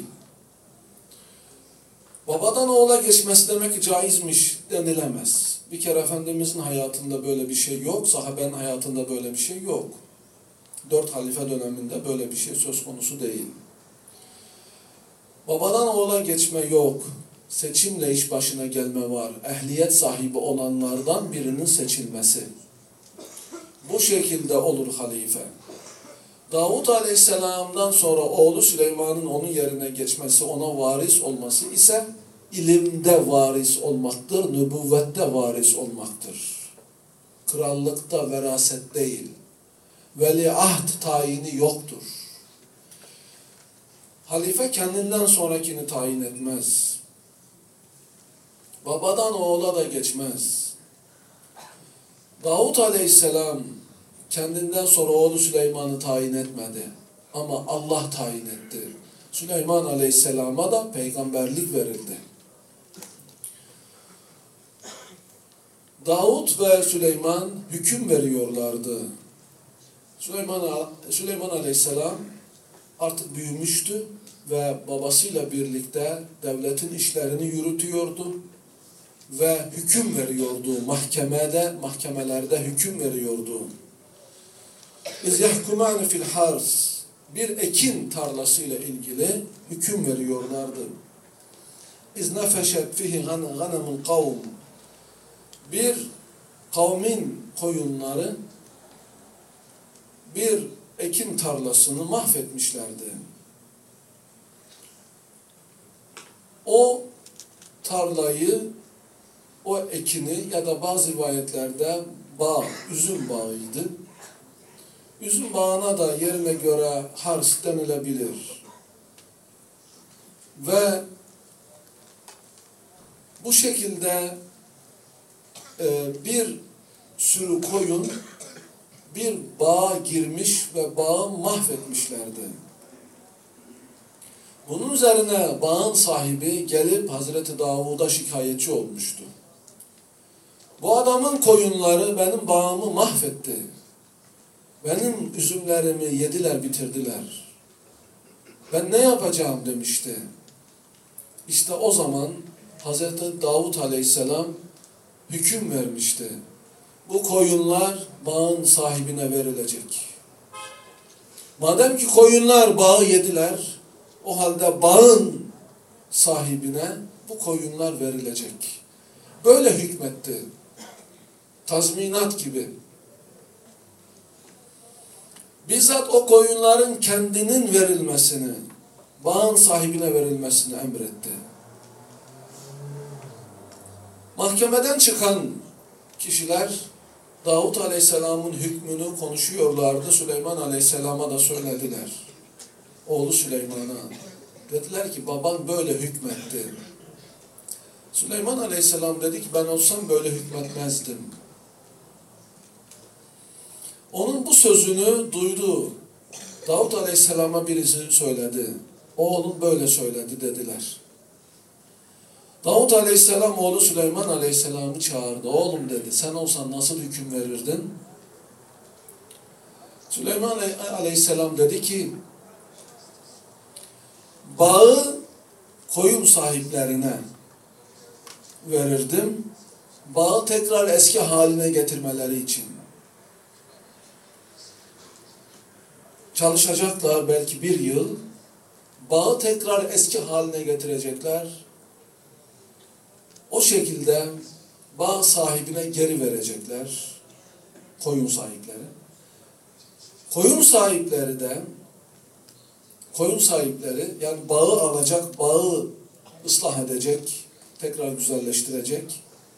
Babadan oğula geçmesi demek ki caizmiş denilemez. Bir kere Efendimizin hayatında böyle bir şey yok, sahabenin hayatında böyle bir şey yok. 4 halife döneminde böyle bir şey söz konusu değil. Babadan oğula geçme yok. Seçimle iş başına gelme var. Ehliyet sahibi olanlardan birinin seçilmesi. Bu şekilde olur halife. Davud Aleyhisselam'dan sonra oğlu Süleyman'ın onun yerine geçmesi, ona varis olması ise ilimde varis olmaktır, nübüvvette varis olmaktır. Krallıkta veraset değil. Veliaht tayini yoktur. Halife kendinden sonrakini tayin etmez. Babadan oğula da geçmez. Davud Aleyhisselam kendinden sonra oğlu Süleyman'ı tayin etmedi. Ama Allah tayin etti. Süleyman Aleyhisselam'a da peygamberlik verildi. Davud ve Süleyman hüküm veriyorlardı. Süleyman Aleyhisselam artık büyümüştü ve babasıyla birlikte devletin işlerini yürütüyordu ve hüküm veriyordu. Mahkemelerde hüküm veriyordu. İz yahkumâne fil hars. bir ekin tarlası ile ilgili hüküm veriyorlardı. İz nefeşet fihi ganemul kavm. Bir kavmin koyunları bir ekin tarlasını mahvetmişlerdi. O tarlayı, o ekini ya da bazı rivayetlerde bağ, üzüm bağıydı. Üzüm bağına da yerine göre hars denilebilir. Ve bu şekilde bir sürü koyun bir bağa girmiş ve bağı mahvetmişlerdi. Bunun üzerine bağın sahibi gelip Hazreti Davud'a şikayetçi olmuştu. Bu adamın koyunları benim bağımı mahvetti. Benim üzümlerimi yediler, bitirdiler. Ben ne yapacağım demişti. İşte o zaman Hazreti Davud Aleyhisselam hüküm vermişti. Bu koyunlar bağın sahibine verilecek. Madem ki koyunlar bağı yediler, o halde bağın sahibine bu koyunlar verilecek. Böyle hükmetti. Tazminat gibi. Bizzat o koyunların kendinin verilmesini, bağın sahibine verilmesini emretti. Mahkemeden çıkan kişiler Davud Aleyhisselam'ın hükmünü konuşuyorlardı. Süleyman Aleyhisselam'a da söylediler. Oğlu Süleyman'a. Dediler ki baban böyle hükmetti. Süleyman Aleyhisselam dedi ki ben olsam böyle hükmetmezdim. Onun bu sözünü duydu. Davud Aleyhisselam'a birisi söyledi. Oğlum böyle söyledi dediler. Davud Aleyhisselam oğlu Süleyman Aleyhisselam'ı çağırdı. Oğlum dedi sen olsan nasıl hüküm verirdin? Süleyman Aleyhisselam dedi ki bağı koyun sahiplerine verirdim. Bağı tekrar eski haline getirmeleri için. Çalışacaklar belki 1 yıl. Bağı tekrar eski haline getirecekler. O şekilde bağ sahibine geri verecekler. Koyun sahipleri. Koyun sahipleri yani bağı alacak, bağı ıslah edecek, tekrar güzelleştirecek.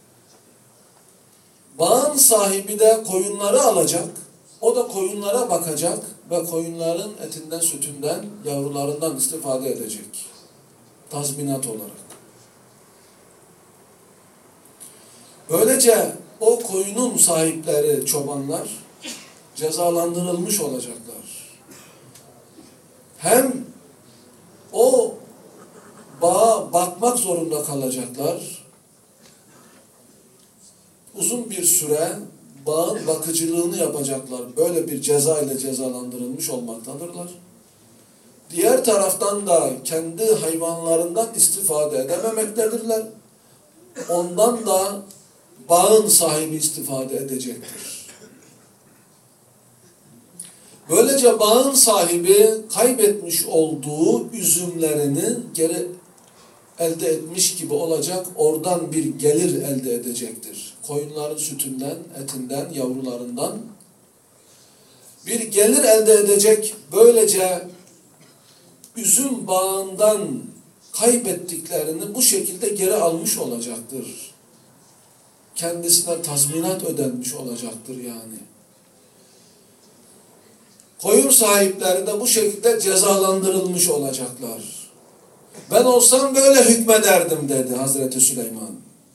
Bağın sahibi de koyunları alacak. O da koyunlara bakacak ve koyunların etinden, sütünden, yavrularından istifade edecek. Tazminat olarak. Böylece o koyunun sahipleri, çobanlar cezalandırılmış olacaklar. Hem o bağa bakmak zorunda kalacaklar. Uzun bir süre bağın bakıcılığını yapacaklar. Böyle bir ceza ile cezalandırılmış olmaktadırlar. Diğer taraftan da kendi hayvanlarından istifade edememektedirler. Ondan da bağın sahibi istifade edecektir. Böylece bağın sahibi kaybetmiş olduğu üzümlerini geri elde etmiş gibi olacak, oradan bir gelir elde edecektir. Koyunların sütünden, etinden, yavrularından bir gelir elde edecek. Böylece üzüm bağından kaybettiklerini bu şekilde geri almış olacaktır. Kendisine tazminat ödenmiş olacaktır yani. Koyun sahipleri de bu şekilde cezalandırılmış olacaklar. Ben olsam böyle hükmederdim dedi Hazreti Süleyman.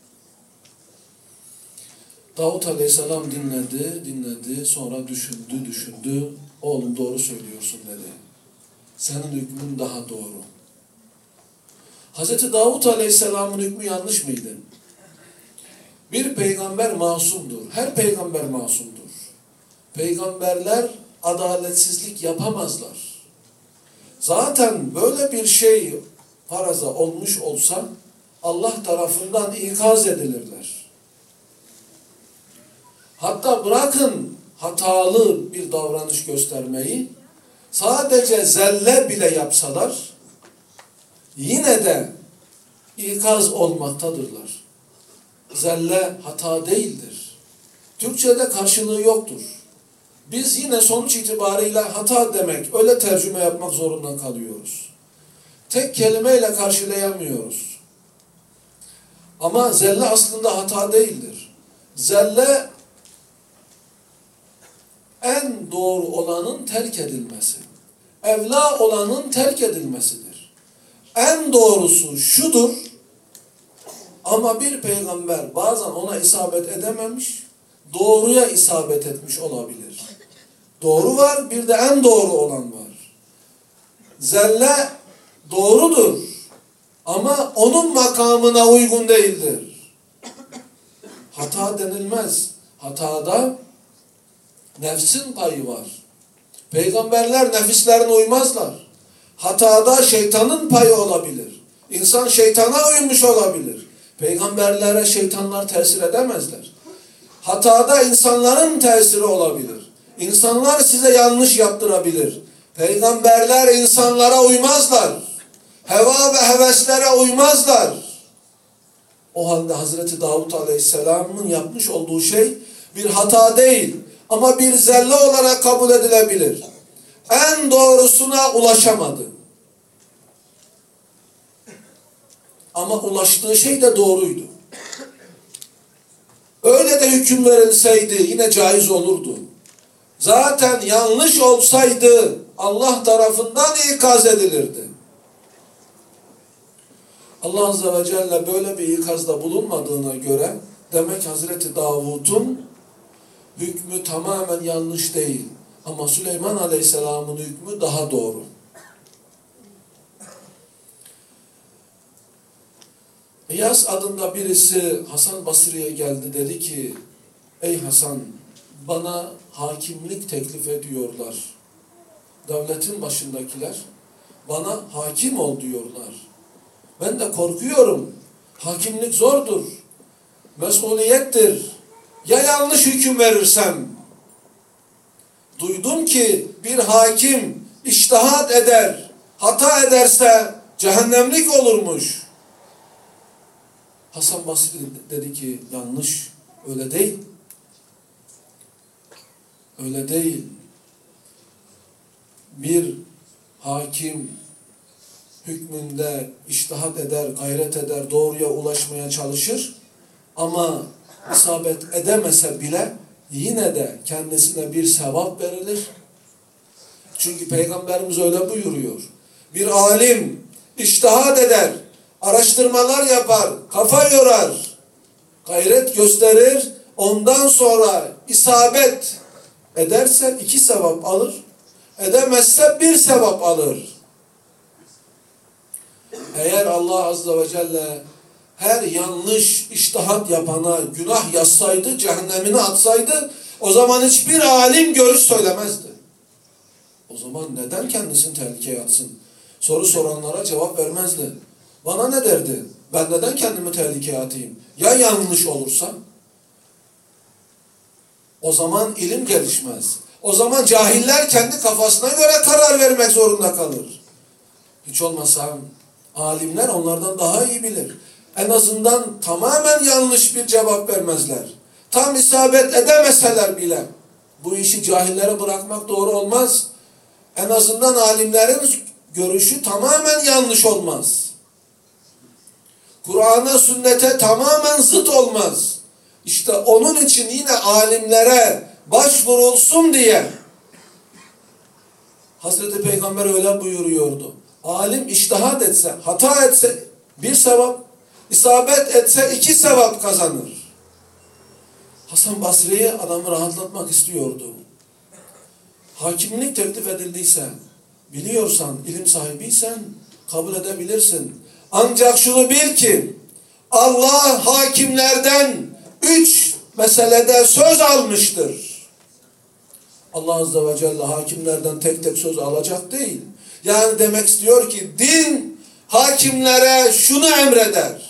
Davud Aleyhisselam dinledi, sonra düşündü. Oğlum doğru söylüyorsun dedi. Senin hükmün daha doğru. Hazreti Davud Aleyhisselam'ın hükmü yanlış mıydı? Bir peygamber masumdur. Her peygamber masumdur. Peygamberler adaletsizlik yapamazlar. Zaten böyle bir şey faraza olmuş olsa Allah tarafından ikaz edilirler. Hatta bırakın hatalı bir davranış göstermeyi, sadece zelle bile yapsalar yine de ikaz olmaktadırlar. Zelle hata değildir. Türkçe'de karşılığı yoktur. Biz yine sonuç itibariyle hata demek, öyle tercüme yapmak zorunda kalıyoruz. Tek kelimeyle karşılayamıyoruz. Ama zelle aslında hata değildir. Zelle en doğru olanın terk edilmesi. Evla olanın terk edilmesidir. En doğrusu şudur, ama bir peygamber bazen ona isabet edememiş, doğruya isabet etmiş olabilir. Doğru var, bir de en doğru olan var. Zelle doğrudur ama onun makamına uygun değildir. Hata denilmez. Hatada nefsin payı var. Peygamberler nefislerine uymazlar. Hatada şeytanın payı olabilir. İnsan şeytana uymuş olabilir. Peygamberlere şeytanlar tesir edemezler. Hatada insanların tesiri olabilir. İnsanlar size yanlış yaptırabilir. Peygamberler insanlara uymazlar. Heva ve heveslere uymazlar. O halde Hazreti Davud Aleyhisselam'ın yapmış olduğu şey bir hata değil ama bir zelle olarak kabul edilebilir. En doğrusuna ulaşamadı. Ama ulaştığı şey de doğruydu. Öyle de hüküm verilseydi yine caiz olurdu. Zaten yanlış olsaydı Allah tarafından ikaz edilirdi. Allah Azze ve Celle böyle bir ikazda bulunmadığına göre demek Hazreti Davud'un hükmü tamamen yanlış değil. Ama Süleyman Aleyhisselam'ın hükmü daha doğru. İyas adında birisi Hasan Basri'ye geldi, dedi ki ey Hasan, bana hakimlik teklif ediyorlar. Devletin başındakiler bana hakim ol diyorlar. Ben de korkuyorum. Hakimlik zordur. Mesuliyettir. Ya yanlış hüküm verirsem? Duydum ki bir hakim içtihat eder, hata ederse cehennemlik olurmuş. Hasan Basri dedi ki yanlış, öyle değil. Öyle değil. Bir hakim hükmünde içtihat eder, gayret eder, doğruya ulaşmaya çalışır. Ama isabet edemese bile yine de kendisine bir sevap verilir. Çünkü Peygamberimiz öyle buyuruyor. Bir alim içtihat eder, araştırmalar yapar, kafa yorar, gayret gösterir. Ondan sonra isabet ederse 2 sevap alır, edemezse 1 sevap alır. Eğer Allah Azze ve Celle her yanlış içtihat yapana günah yazsaydı, cehennemine atsaydı, o zaman hiçbir alim görüş söylemezdi. O zaman neden kendisini tehlikeye atsın? Soru soranlara cevap vermezdi. Bana ne derdi? Ben neden kendimi tehlikeye atayım? Ya yanlış olursa? O zaman ilim gelişmez. O zaman cahiller kendi kafasına göre karar vermek zorunda kalır. Hiç olmazsa alimler onlardan daha iyi bilir. En azından tamamen yanlış bir cevap vermezler. Tam isabet edemeseler bile bu işi cahillere bırakmak doğru olmaz. En azından alimlerin görüşü tamamen yanlış olmaz. Kur'an'a, sünnete tamamen zıt olmaz. İşte onun için yine alimlere başvurulsun diye Hazreti Peygamber öyle buyuruyordu. Alim içtihat etse, hata etse 1 sevap, isabet etse 2 sevap kazanır. Hasan Basri'ye adamı rahatlatmak istiyordu. Hakimlik teklif edildiyse, biliyorsan, ilim sahibiysen kabul edebilirsin. Ancak şunu bil ki Allah hakimlerden 3 meselede söz almıştır. Allah Azze ve Celle hakimlerden tek tek söz alacak değil. Yani demek istiyor ki din hakimlere şunu emreder.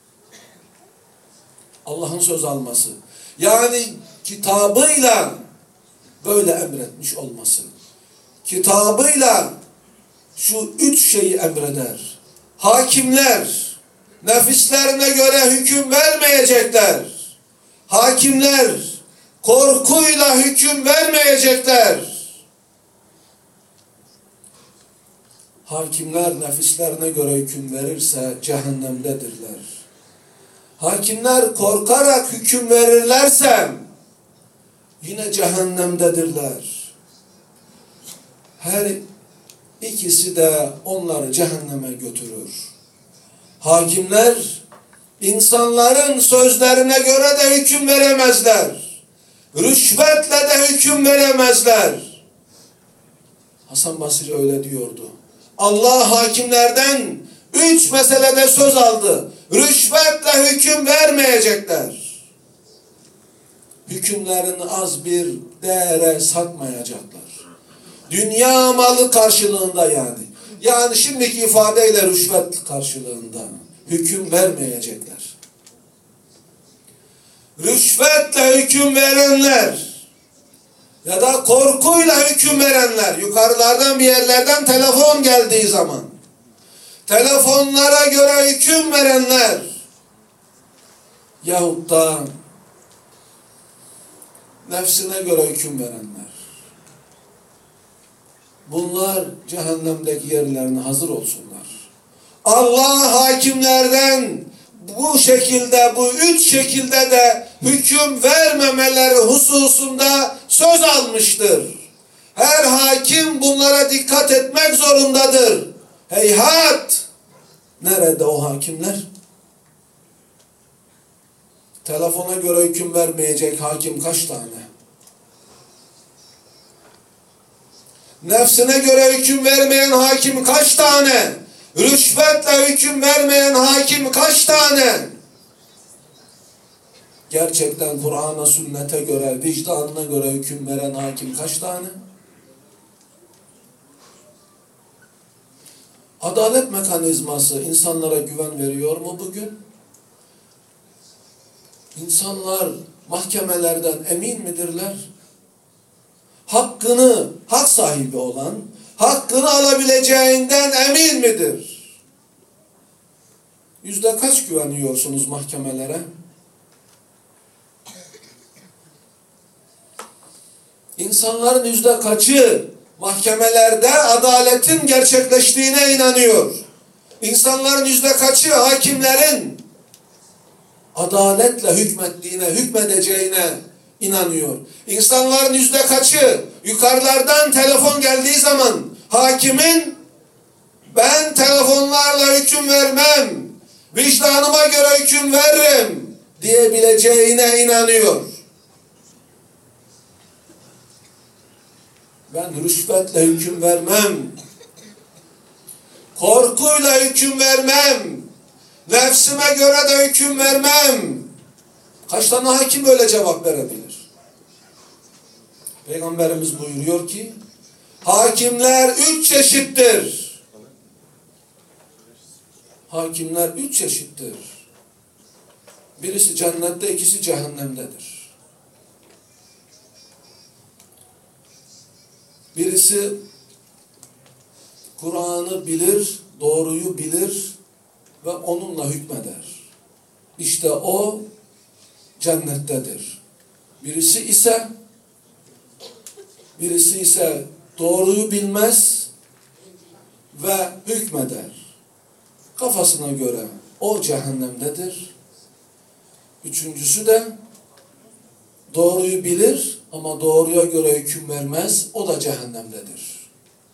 Allah'ın söz alması. Yani kitabıyla böyle emretmiş olması. kitabıyla şu üç şeyi emreder. Hakimler nefislerine göre hüküm vermeyecekler. Hakimler korkuyla hüküm vermeyecekler. Hakimler nefislerine göre hüküm verirse cehennemdedirler. Hakimler korkarak hüküm verirlerse yine cehennemdedirler. Her ikisi de onları cehenneme götürür. Hakimler insanların sözlerine göre de hüküm veremezler. Rüşvetle de hüküm veremezler. Hasan Basri öyle diyordu. Allah hakimlerden 3 meselede söz aldı. Rüşvetle hüküm vermeyecekler. Hükümlerini az bir değere satmayacaklar. Dünya malı karşılığında yani. Yani şimdiki ifadeyle rüşvet karşılığında hüküm vermeyecekler. Rüşvetle hüküm verenler ya da korkuyla hüküm verenler, yukarılardan bir yerlerden telefon geldiği zaman telefonlara göre hüküm verenler yahut da nefsine göre hüküm verenler, bunlar cehennemdeki yerlerine hazır olsunlar. Allah hakimlerden bu şekilde, bu 3 şekilde de hüküm vermemeleri hususunda söz almıştır. Her hakim bunlara dikkat etmek zorundadır. Heyhat! Nerede o hakimler? Telefona göre hüküm vermeyecek hakim kaç tane? Nefsine göre hüküm vermeyen hakim kaç tane? Rüşvetle hüküm vermeyen hakim kaç tane? Gerçekten Kur'an'a, sünnete göre, vicdanına göre hüküm veren hakim kaç tane? Adalet mekanizması insanlara güven veriyor mu bugün? İnsanlar mahkemelerden emin midirler? Hakkını, hak sahibi olan, hakkını alabileceğinden emin midir? Yüzde kaç güveniyorsunuz mahkemelere? İnsanların yüzde kaçı mahkemelerde adaletin gerçekleştiğine inanıyor? İnsanların yüzde kaçı hakimlerin adaletle hükmettiğine, hükmedeceğine inanıyor? İnsanların yüzde kaçı yukarılardan telefon geldiği zaman hakimin ben telefonlarla hüküm vermem, vicdanıma göre hüküm veririm diyebileceğine inanıyor? Ben rüşvetle hüküm vermem, korkuyla hüküm vermem, nefsime göre de hüküm vermem. Kaç tane hakim öyle cevap verebilir? Peygamberimiz buyuruyor ki hakimler 3 çeşittir. Hakimler 3 çeşittir. Birisi cennette, ikisi cehennemdedir. Birisi Kur'an'ı bilir, doğruyu bilir ve onunla hükmeder. İşte o cennettedir. Birisi ise doğruyu bilmez ve hükmeder. Kafasına göre o cehennemdedir. Üçüncüsü de doğruyu bilir ama doğruya göre hüküm vermez. O da cehennemdedir.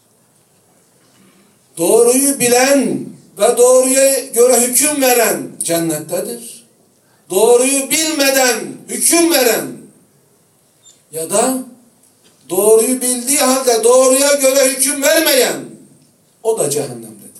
Doğruyu bilen ve doğruya göre hüküm veren cennettedir. Doğruyu bilmeden hüküm veren ya da doğruyu bildiği halde doğruya göre hüküm vermeyen o da cehennemdedir.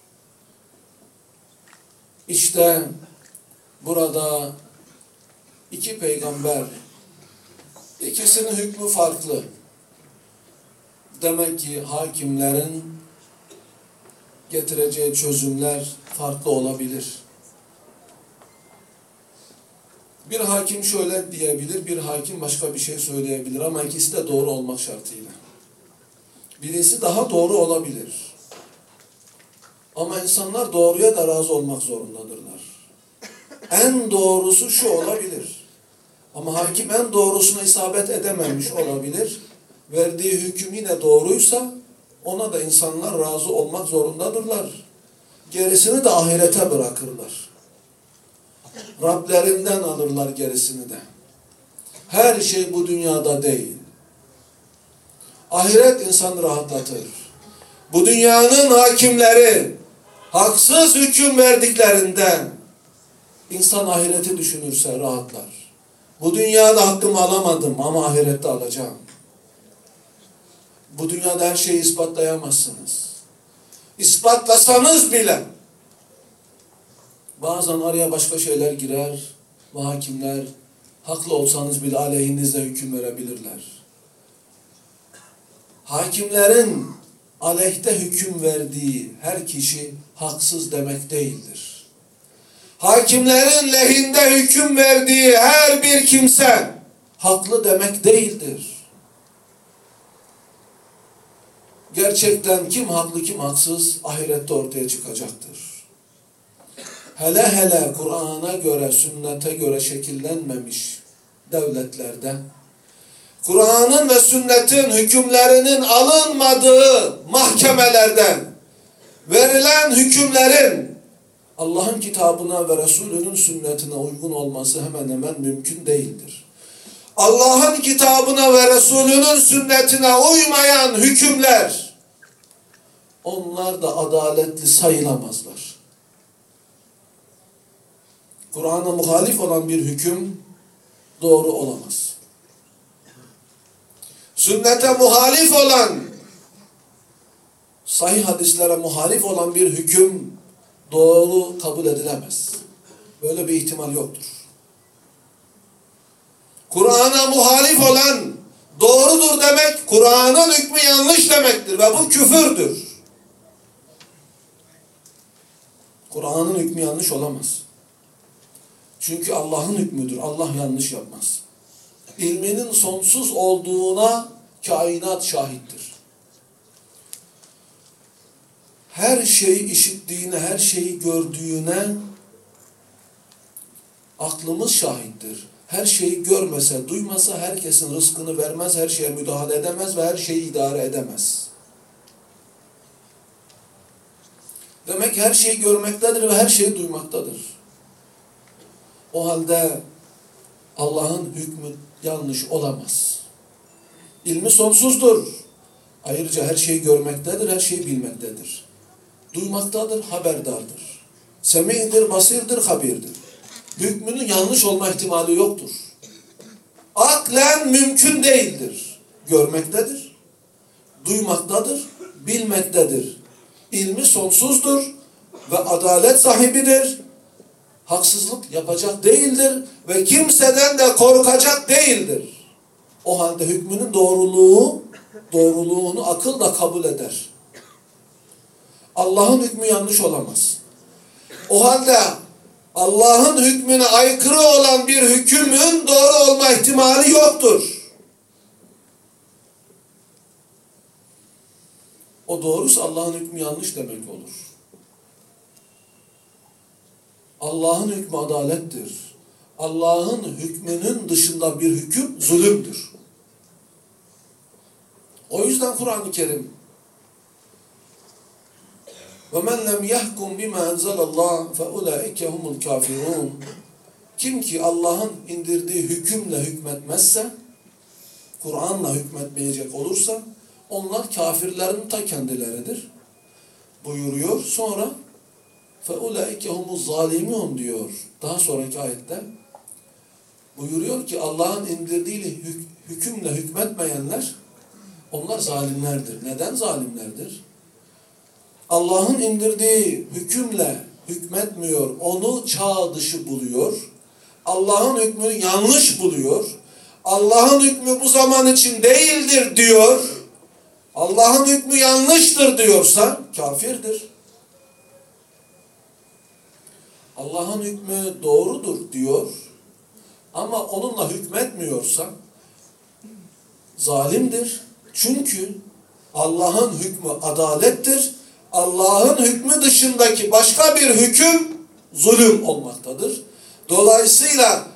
İşte burada 2 peygamber, ikisinin hükmü farklı. Demek ki hakimlerin getireceği çözümler farklı olabilir. Bir hakim şöyle diyebilir, bir hakim başka bir şey söyleyebilir ama ikisi de doğru olmak şartıyla. Birisi daha doğru olabilir. Ama insanlar doğruya da razı olmak zorundadırlar. En doğrusu şu olabilir. Ama hakim en doğrusuna isabet edememiş olabilir. Verdiği hüküm yine doğruysa ona da insanlar razı olmak zorundadırlar. Gerisini de ahirete bırakırlar. Rablerinden alırlar gerisini de. Her şey bu dünyada değil. Ahiret insanı rahatlatır. Bu dünyanın hakimleri haksız hüküm verdiklerinde insan ahireti düşünürse rahatlar. Bu dünyada hakkımı alamadım ama ahirette alacağım. Bu dünyada her şeyi ispatlayamazsınız. İspatlasanız bile bazen araya başka şeyler girer ve hakimler haklı olsanız bile aleyhinizde hüküm verebilirler. Hakimlerin aleyhte hüküm verdiği her kişi haksız demek değildir. Hakimlerin lehinde hüküm verdiği her bir kimse haklı demek değildir. Gerçekten kim haklı kim haksız ahirette ortaya çıkacaktır. Hele hele Kur'an'a göre, sünnete göre şekillenmemiş devletlerde Kur'an'ın ve sünnetin hükümlerinin alınmadığı mahkemelerden verilen hükümlerin Allah'ın kitabına ve Resulünün sünnetine uygun olması hemen hemen mümkün değildir. Allah'ın kitabına ve Resulünün sünnetine uymayan hükümler, onlar da adaletli sayılamazlar. Kur'an'a muhalif olan bir hüküm doğru olamaz. Sünnete muhalif olan, sahih hadislere muhalif olan bir hüküm doğru kabul edilemez. Böyle bir ihtimal yoktur. Kur'an'a muhalif olan doğrudur demek, Kur'an'ın hükmü yanlış demektir ve bu küfürdür. Kur'an'ın hükmü yanlış olamaz. Çünkü Allah'ın hükmüdür. Allah yanlış yapmaz. İlminin sonsuz olduğuna kainat şahittir. Her şeyi işittiğine, her şeyi gördüğüne aklımız şahittir. Her şeyi görmese, duymasa herkesin rızkını vermez, her şeye müdahale edemez ve her şeyi idare edemez. Demek ki her şeyi görmektedir ve her şeyi duymaktadır. O halde Allah'ın hükmü yanlış olamaz. İlmi sonsuzdur. Ayrıca her şeyi görmektedir, her şeyi bilmektedir. Duymaktadır, haberdardır. Semi'dir, basirdir, habirdir. Hükmünün yanlış olma ihtimali yoktur. Aklen mümkün değildir. Görmektedir, duymaktadır, bilmektedir. İlmi sonsuzdur ve adalet sahibidir. Haksızlık yapacak değildir ve kimseden de korkacak değildir. O halde hükmünün doğruluğunu akıl da kabul eder. Allah'ın hükmü yanlış olamaz. O halde Allah'ın hükmüne aykırı olan bir hükmün doğru olma ihtimali yoktur. O doğruysa Allah'ın hükmü yanlış demek olur. Allah'ın hükmü adalettir. Allah'ın hükmünün dışında bir hüküm zulümdür. O yüzden Kur'an-ı Kerim وَمَنْ لَمْ يَحْكُمْ بِمَا أَنْزَلَ اللّٰهِ فَاُولَٰئِكَ هُمُ الْكَافِرُونَ Kim ki Allah'ın indirdiği hükümle hükmetmezse, Kur'an'la hükmetmeyecek olursa, onlar kafirlerin ta kendileridir buyuruyor. Sonra فَاُولَٰئِكَ هُمُ الظَّالِمُونَ diyor. Daha sonraki ayette buyuruyor ki Allah'ın indirdiği hükümle hükmetmeyenler, onlar zalimlerdir. Neden zalimlerdir? Allah'ın indirdiği hükümle hükmetmiyor, onu çağ dışı buluyor. Allah'ın hükmünü yanlış buluyor. Allah'ın hükmü bu zaman için değildir diyor. Allah'ın hükmü yanlıştır diyorsa kafirdir. Allah'ın hükmü doğrudur diyor ama onunla hükmetmiyorsa zalimdir. Çünkü Allah'ın hükmü adalettir. Allah'ın hükmü dışındaki başka bir hüküm zulüm olmaktadır. Dolayısıyla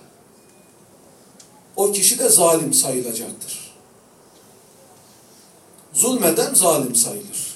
o kişi de zalim sayılacaktır. Zulmeden zalim sayılır.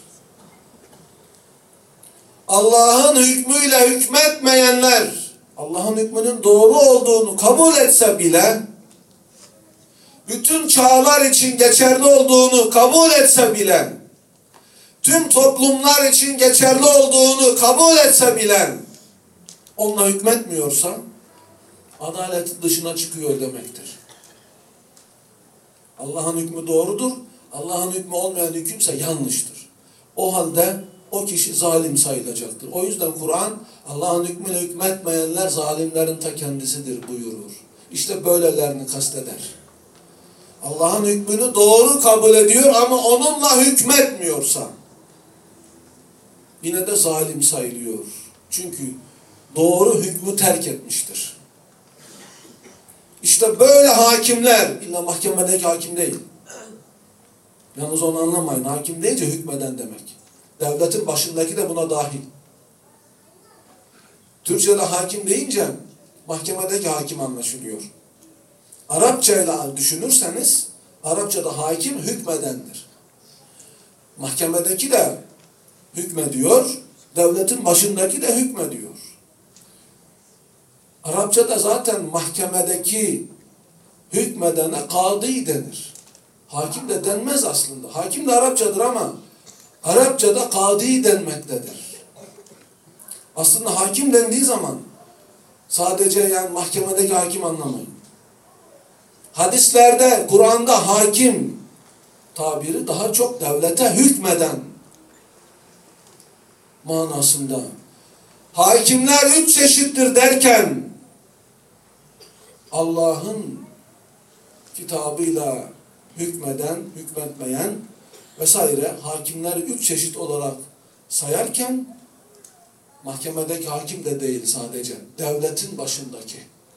Allah'ın hükmüyle hükmetmeyenler, Allah'ın hükmünün doğru olduğunu kabul etse bile, bütün çağlar için geçerli olduğunu kabul etse bile, tüm toplumlar için geçerli olduğunu kabul etse bile, onunla hükmetmiyorsa, adaletin dışına çıkıyor demektir. Allah'ın hükmü doğrudur, Allah'ın hükmü olmayan hükümse yanlıştır. O halde o kişi zalim sayılacaktır. O yüzden Kur'an, Allah'ın hükmüne hükmetmeyenler zalimlerin ta kendisidir buyurur. İşte böylelerini kasteder. Allah'ın hükmünü doğru kabul ediyor ama onunla hükmetmiyorsa yine de zalim sayılıyor. Çünkü doğru hükmü terk etmiştir. İşte böyle hakimler, illa mahkemedeki hakim değil. Yalnız onu anlamayın. Hakim deyince hükmeden demek. Devletin başındaki de buna dahil. Türkçe'de hakim deyince mahkemedeki hakim anlaşılıyor. Arapçayla düşünürseniz, Arapçada hakim hükmedendir. Mahkemedeki de hükmediyor, devletin başındaki de hükmediyor. Arapçada zaten mahkemedeki hükmedene kadi denir. Hakim de denmez aslında. Hakim de Arapçadır ama Arapçada kadi denmektedir. Aslında hakim dendiği zaman sadece yani mahkemedeki hakim anlamayın. Hadislerde, Kur'an'da hakim tabiri daha çok devlete hükmeden manasında. Hakimler 3 çeşittir derken Allah'ın kitabıyla hükmeden, hükmetmeyen vesaire hakimler 3 çeşit olarak sayarken mahkemedeki hakim de değil sadece. Devletin başındaki.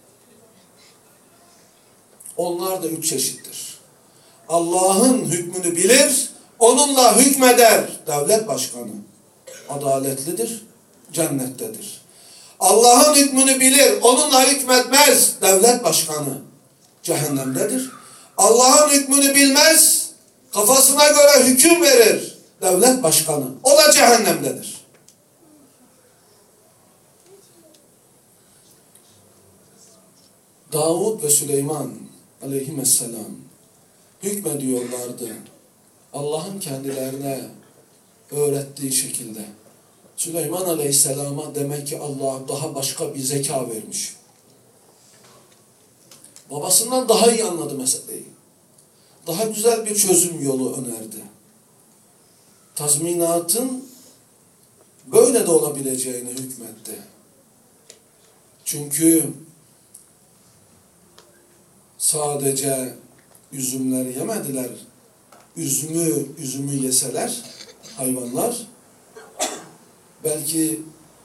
Onlar da 3 çeşittir. Allah'ın hükmünü bilir, onunla hükmeder. Devlet başkanı adaletlidir, cennettedir. Allah'ın hükmünü bilir, onunla hükmetmez. Devlet başkanı cehennemdedir. Allah'ın hükmünü bilmez, kafasına göre hüküm verir. Devlet başkanı, o da cehennemdedir. Davud ve Süleyman aleyhisselam hükmediyorlardı. Allah'ın kendilerine öğrettiği şekilde. Süleyman aleyhisselama demek ki Allah daha başka bir zeka vermiş. Babasından daha iyi anladı meseleyi. Daha güzel bir çözüm yolu önerdi. Tazminatın böyle de olabileceğini hükmetti. Çünkü sadece üzümleri yemediler. Üzümü yeseler hayvanlar belki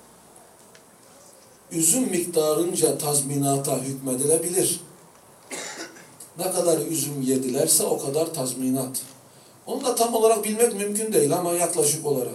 üzüm miktarınca tazminata hükmedilebilir. Ne kadar üzüm yedilerse o kadar tazminat. Onu da tam olarak bilmek mümkün değil ama yaklaşık olarak.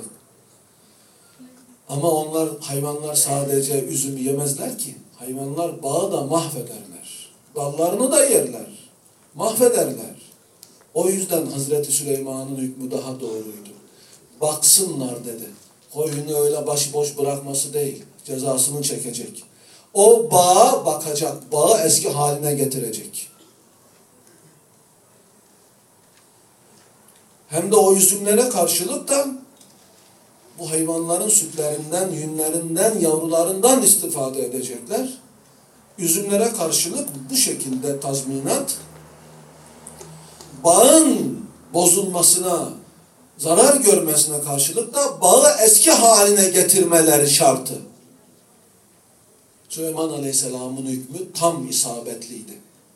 Ama hayvanlar sadece üzüm yemezler ki. Hayvanlar bağı da mahvederler. Dallarını da yerler. Mahvederler. O yüzden Hazreti Süleyman'ın hükmü daha doğruydu. Baksınlar dedi. Koyunu öyle başıboş bırakması değil. Cezasını çekecek. O bağa bakacak. Bağı eski haline getirecek. Hem de o üzümlere karşılık da bu hayvanların sütlerinden, yünlerinden, yavrularından istifade edecekler. Üzümlere karşılık bu şekilde tazminat, bağın bozulmasına, zarar görmesine karşılık da bağı eski haline getirmeleri şartı. Süleyman Aleyhisselam'ın hükmü tam isabetliydi.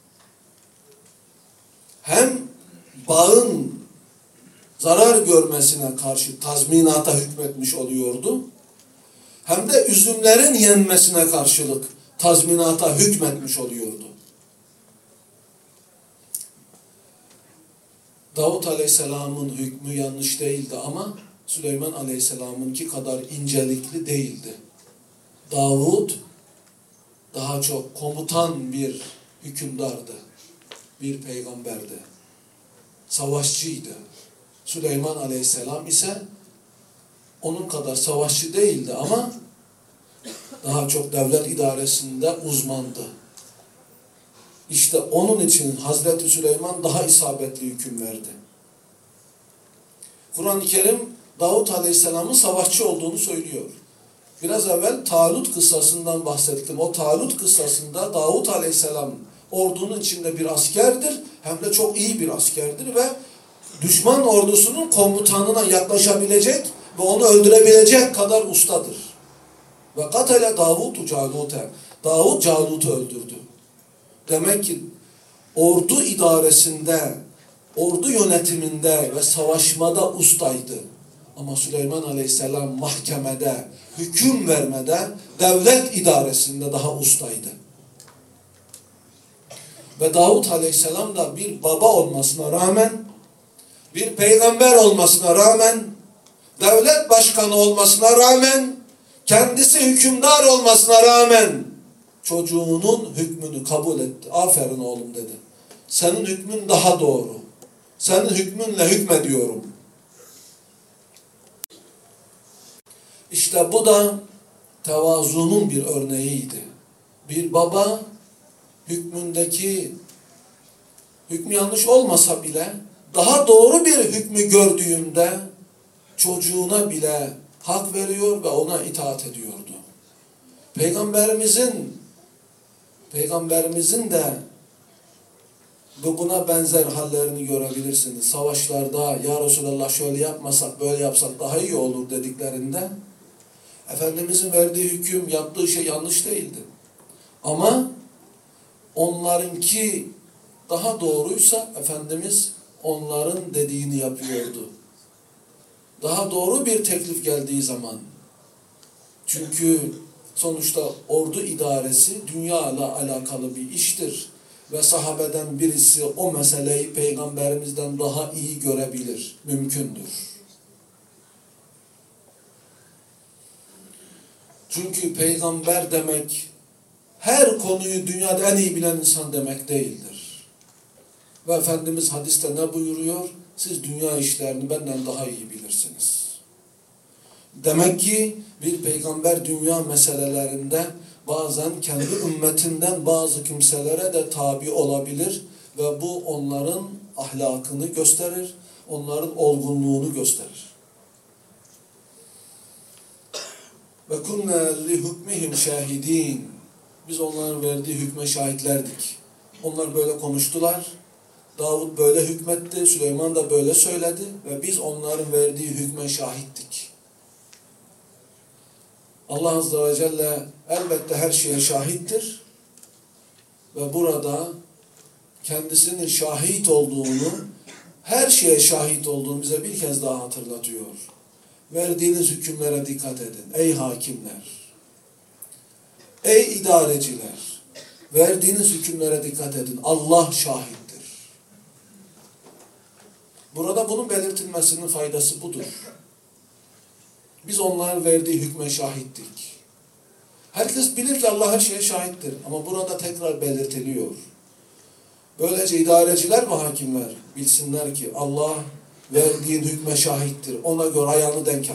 Hem bağın zarar görmesine karşı tazminata hükmetmiş oluyordu, hem de üzümlerin yenmesine karşılık tazminata hükmetmiş oluyordu. Davut Aleyhisselam'ın hükmü yanlış değildi ama Süleyman Aleyhisselam'ınki kadar incelikli değildi. Davut daha çok komutan bir hükümdardı, bir peygamberdi, savaşçıydı. Süleyman Aleyhisselam ise onun kadar savaşçı değildi ama daha çok devlet idaresinde uzmandı. İşte onun için Hazreti Süleyman daha isabetli hüküm verdi. Kur'an-ı Kerim Davut Aleyhisselam'ın savaşçı olduğunu söylüyor. Biraz evvel Talut kıssasından bahsettim. O Talut kıssasında Davut Aleyhisselam ordunun içinde bir askerdir. Hem de çok iyi bir askerdir ve düşman ordusunun komutanına yaklaşabilecek ve onu öldürebilecek kadar ustadır. Ve katale Davutu Calut'e. Davut Calut'u öldürdü. Demek ki ordu idaresinde, ordu yönetiminde ve savaşmada ustaydı. Ama Süleyman Aleyhisselam mahkemede, hüküm vermede, devlet idaresinde daha ustaydı. Ve Davut Aleyhisselam da bir baba olmasına rağmen, bir peygamber olmasına rağmen, devlet başkanı olmasına rağmen, kendisi hükümdar olmasına rağmen çocuğunun hükmünü kabul etti. Aferin oğlum dedi. Senin hükmün daha doğru. Senin hükmünle hükmediyorum. İşte bu da tevazunun bir örneğiydi. Bir baba hükmü yanlış olmasa bile daha doğru bir hükmü gördüğünde çocuğuna bile hak veriyor ve ona itaat ediyordu. Peygamberimizin de buna benzer hallerini görebilirsiniz. Savaşlarda ya Resulallah şöyle yapmasak böyle yapsak daha iyi olur dediklerinde Efendimizin verdiği hüküm, yaptığı şey yanlış değildi. Ama onlarınki daha doğruysa Efendimiz onların dediğini yapıyordu. Daha doğru bir teklif geldiği zaman. Çünkü sonuçta ordu idaresi dünyayla alakalı bir iştir. Ve sahabeden birisi o meseleyi peygamberimizden daha iyi görebilir. Mümkündür. Çünkü peygamber demek her konuyu dünyada en iyi bilen insan demek değildir. Ve Efendimiz hadiste ne buyuruyor? Siz dünya işlerini benden daha iyi bilirsiniz. Demek ki bir peygamber dünya meselelerinde bazen kendi ümmetinden bazı kimselere de tabi olabilir ve bu onların ahlakını gösterir, onların olgunluğunu gösterir. Ve kunna li hukmihim şahidin. Biz onların verdiği hükme şahitlerdik. Onlar böyle konuştular. Davud böyle hükmetti, Süleyman da böyle söyledi ve biz onların verdiği hükme şahittik. Allah Azze ve Celle elbette her şeye şahittir ve burada kendisinin şahit olduğunu, her şeye şahit olduğunu bize bir kez daha hatırlatıyor. Verdiğiniz hükümlere dikkat edin. Ey hakimler, ey idareciler, verdiğiniz hükümlere dikkat edin. Allah şahittir. Burada bunun belirtilmesinin faydası budur. Biz onların verdiği hükme şahittik. Herkes bilir ki Allah her şeye şahittir. Ama burada tekrar belirtiliyor. Böylece idareciler ve hakimler bilsinler ki Allah verdiğin hükme şahittir. Ona göre ayağını denk al.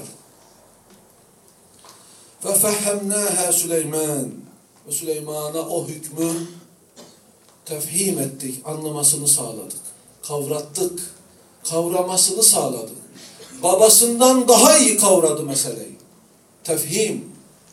فَفَهَّمْنَاهَا Süleyman. Ve Süleyman'a o hükmü tefhim ettik, anlamasını sağladık. Kavrattık, kavramasını sağladık. Babasından daha iyi kavradı meseleyi. Tefhim.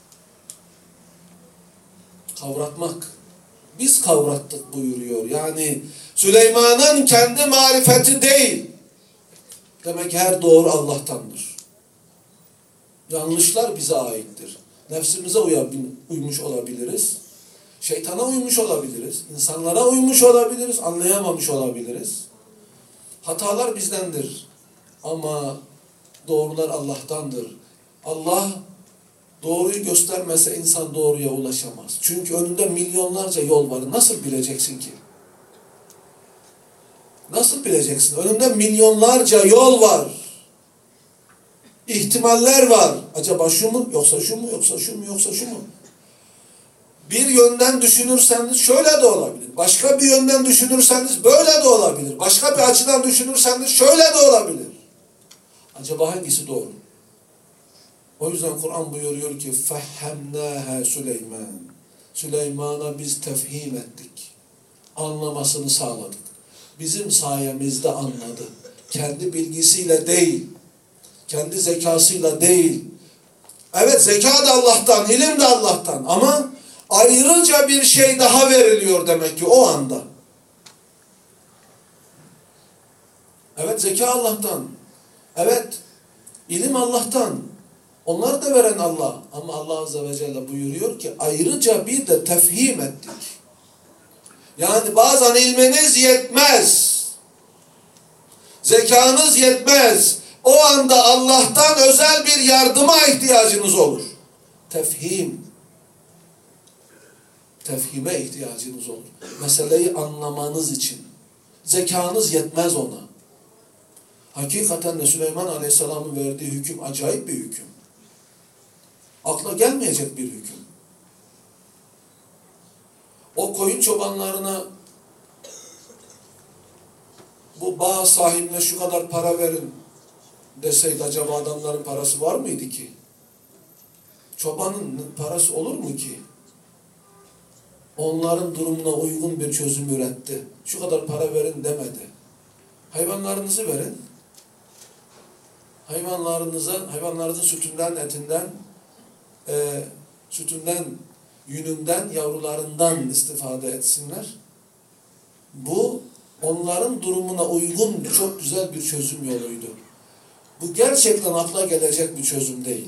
Kavratmak. Biz kavrattık buyuruyor. Yani Süleyman'ın kendi marifeti değil. Demek ki her doğru Allah'tandır. Yanlışlar bize aittir. Nefsimize uymuş olabiliriz. Şeytana uymuş olabiliriz. İnsanlara uymuş olabiliriz. Anlayamamış olabiliriz. Hatalar bizdendir. Ama doğrular Allah'tandır. Allah doğruyu göstermese insan doğruya ulaşamaz. Çünkü önünde milyonlarca yol var. Nasıl bileceksin ki? Nasıl bileceksin? Önünde milyonlarca yol var. İhtimaller var. Acaba şu mu, yoksa şu mu, yoksa şu mu, yoksa şu mu? Bir yönden düşünürseniz şöyle de olabilir. Başka bir yönden düşünürseniz böyle de olabilir. Başka bir açıdan düşünürseniz şöyle de olabilir. Acaba hangisi doğru? O yüzden Kur'an buyuruyor ki فَحَّمْنَاهَا Süleyman. Süleyman'a biz tefhim ettik. Anlamasını sağladık. Bizim sayemizde anladı. Kendi bilgisiyle değil. Kendi zekasıyla değil. Evet, zeka da Allah'tan, ilim de Allah'tan ama ayrıca bir şey daha veriliyor demek ki o anda. Evet, zeka Allah'tan. Evet, ilim Allah'tan. Onları da veren Allah. Ama Allah Azze ve Celle buyuruyor ki ayrıca bir de tefhim ettik. Yani bazen ilminiz yetmez. Zekanız yetmez. O anda Allah'tan özel bir yardıma ihtiyacınız olur. Tefhim. Tefhime ihtiyacınız olur. Meseleyi anlamanız için. Zekanız yetmez ona. Hakikaten de Süleyman Aleyhisselam'ın verdiği hüküm acayip bir hüküm. Akla gelmeyecek bir hüküm. O koyun çobanlarına bu bağ sahibine şu kadar para verin deseydi acaba adamların parası var mıydı ki? Çobanın parası olur mu ki? Onların durumuna uygun bir çözüm üretti. Şu kadar para verin demedi. Hayvanlarınızı verin. Hayvanlarınızın sütünden, etinden, yününden, yavrularından istifade etsinler. Bu onların durumuna uygun çok güzel bir çözüm yoluydu. Bu gerçekten akla gelecek bir çözüm değil.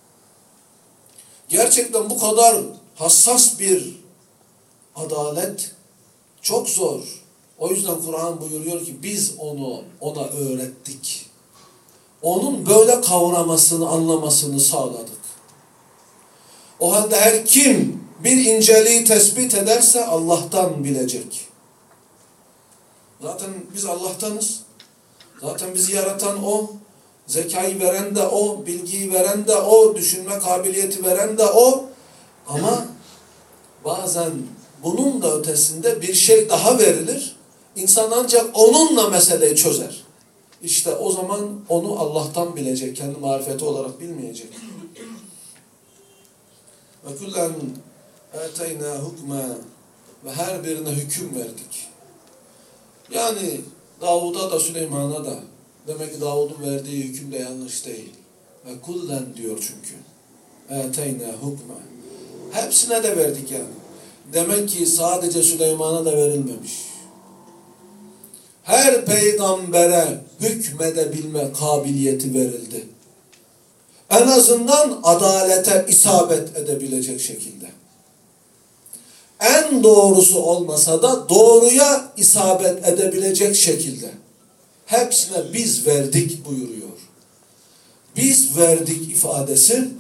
Gerçekten bu kadar hassas bir adalet çok zor. O yüzden Kur'an buyuruyor ki biz ona öğrettik. Onun böyle kavramasını, anlamasını sağladık. O halde her kim bir inceliği tespit ederse Allah'tan bilecek. Zaten biz Allah'tanız. Zaten bizi yaratan O. Zekayı veren de O. Bilgiyi veren de O. Düşünme kabiliyeti veren de O. Ama bazen bunun da ötesinde bir şey daha verilir. İnsan ancak onunla meseleyi çözer. İşte o zaman onu Allah'tan bilecek. Kendi marifeti olarak bilmeyecek. Ve kullen eteyna hukma ve her birine hüküm verdik. Yani Davud'a da Süleyman'a da. Demek ki Davud'un verdiği hüküm de yanlış değil. Ve kullen diyor çünkü. Eteyna hukma. Hepsine de verdik yani. Demek ki sadece Süleyman'a da verilmemiş. Her peygambere hükmedebilme kabiliyeti verildi. En azından adalete isabet edebilecek şekilde. En doğrusu olmasa da doğruya isabet edebilecek şekilde. Hepsine biz verdik buyuruyor. Biz verdik ifadesi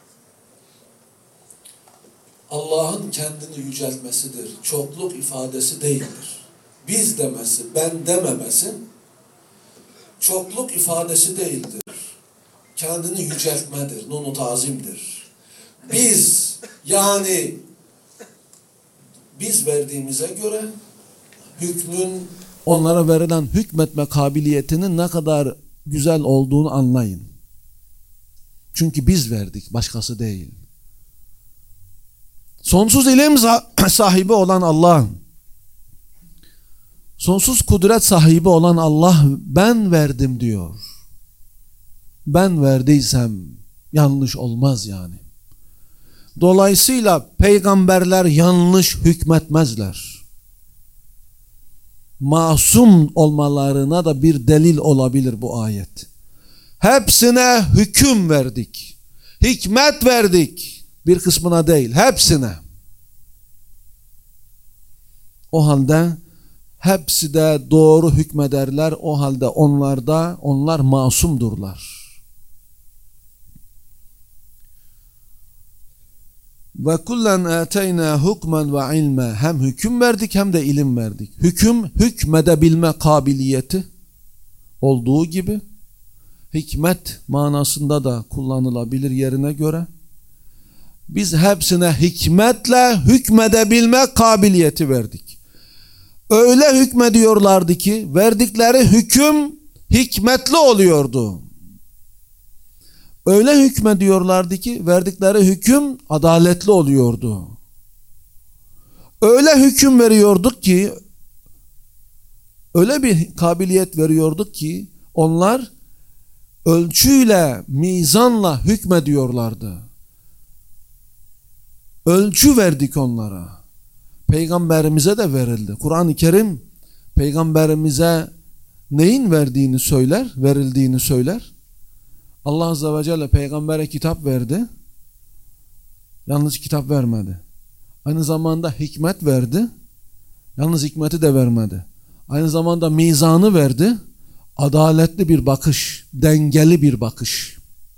Allah'ın kendini yüceltmesidir. Çokluk ifadesi değildir. Biz demesi, ben dememesi çokluk ifadesi değildir. Kendini yüceltmedir, nun-u tazimdir. Biz, yani biz verdiğimize göre hükmün, onlara verilen hükmetme kabiliyetinin ne kadar güzel olduğunu anlayın. Çünkü biz verdik, başkası değil. Sonsuz ilim sahibi olan Allah, sonsuz kudret sahibi olan Allah ben verdim diyor. Ben verdiysem yanlış olmaz yani. Dolayısıyla peygamberler yanlış hükmetmezler. Masum olmalarına da bir delil olabilir bu ayet. Hepsine hüküm verdik. Hikmet verdik. Bir kısmına değil, hepsine. O halde hepsi de doğru hükmederler. O halde onlar masumdurlar. Ve kullen ateyna hukmen ve ilme. Hem hüküm verdik hem de ilim verdik. Hüküm, hükmedebilme kabiliyeti olduğu gibi hikmet manasında da kullanılabilir yerine göre. Biz hepsine hikmetle hükmedebilme kabiliyeti verdik. Öyle hükmediyorlardı ki verdikleri hüküm hikmetli oluyordu. Öyle hükmediyorlardı ki verdikleri hüküm adaletli oluyordu. Öyle hüküm veriyorduk ki, öyle bir kabiliyet veriyorduk ki onlar ölçüyle, mizanla hükmediyorlardı. Ölçü verdik onlara. Peygamberimize de verildi. Kur'an-ı Kerim peygamberimize neyin verildiğini söyler. Allah Azze ve Celle peygambere kitap verdi. Yalnız kitap vermedi. Aynı zamanda hikmet verdi. Yalnız hikmeti de vermedi. Aynı zamanda mizanı verdi. Adaletli bir bakış, dengeli bir bakış.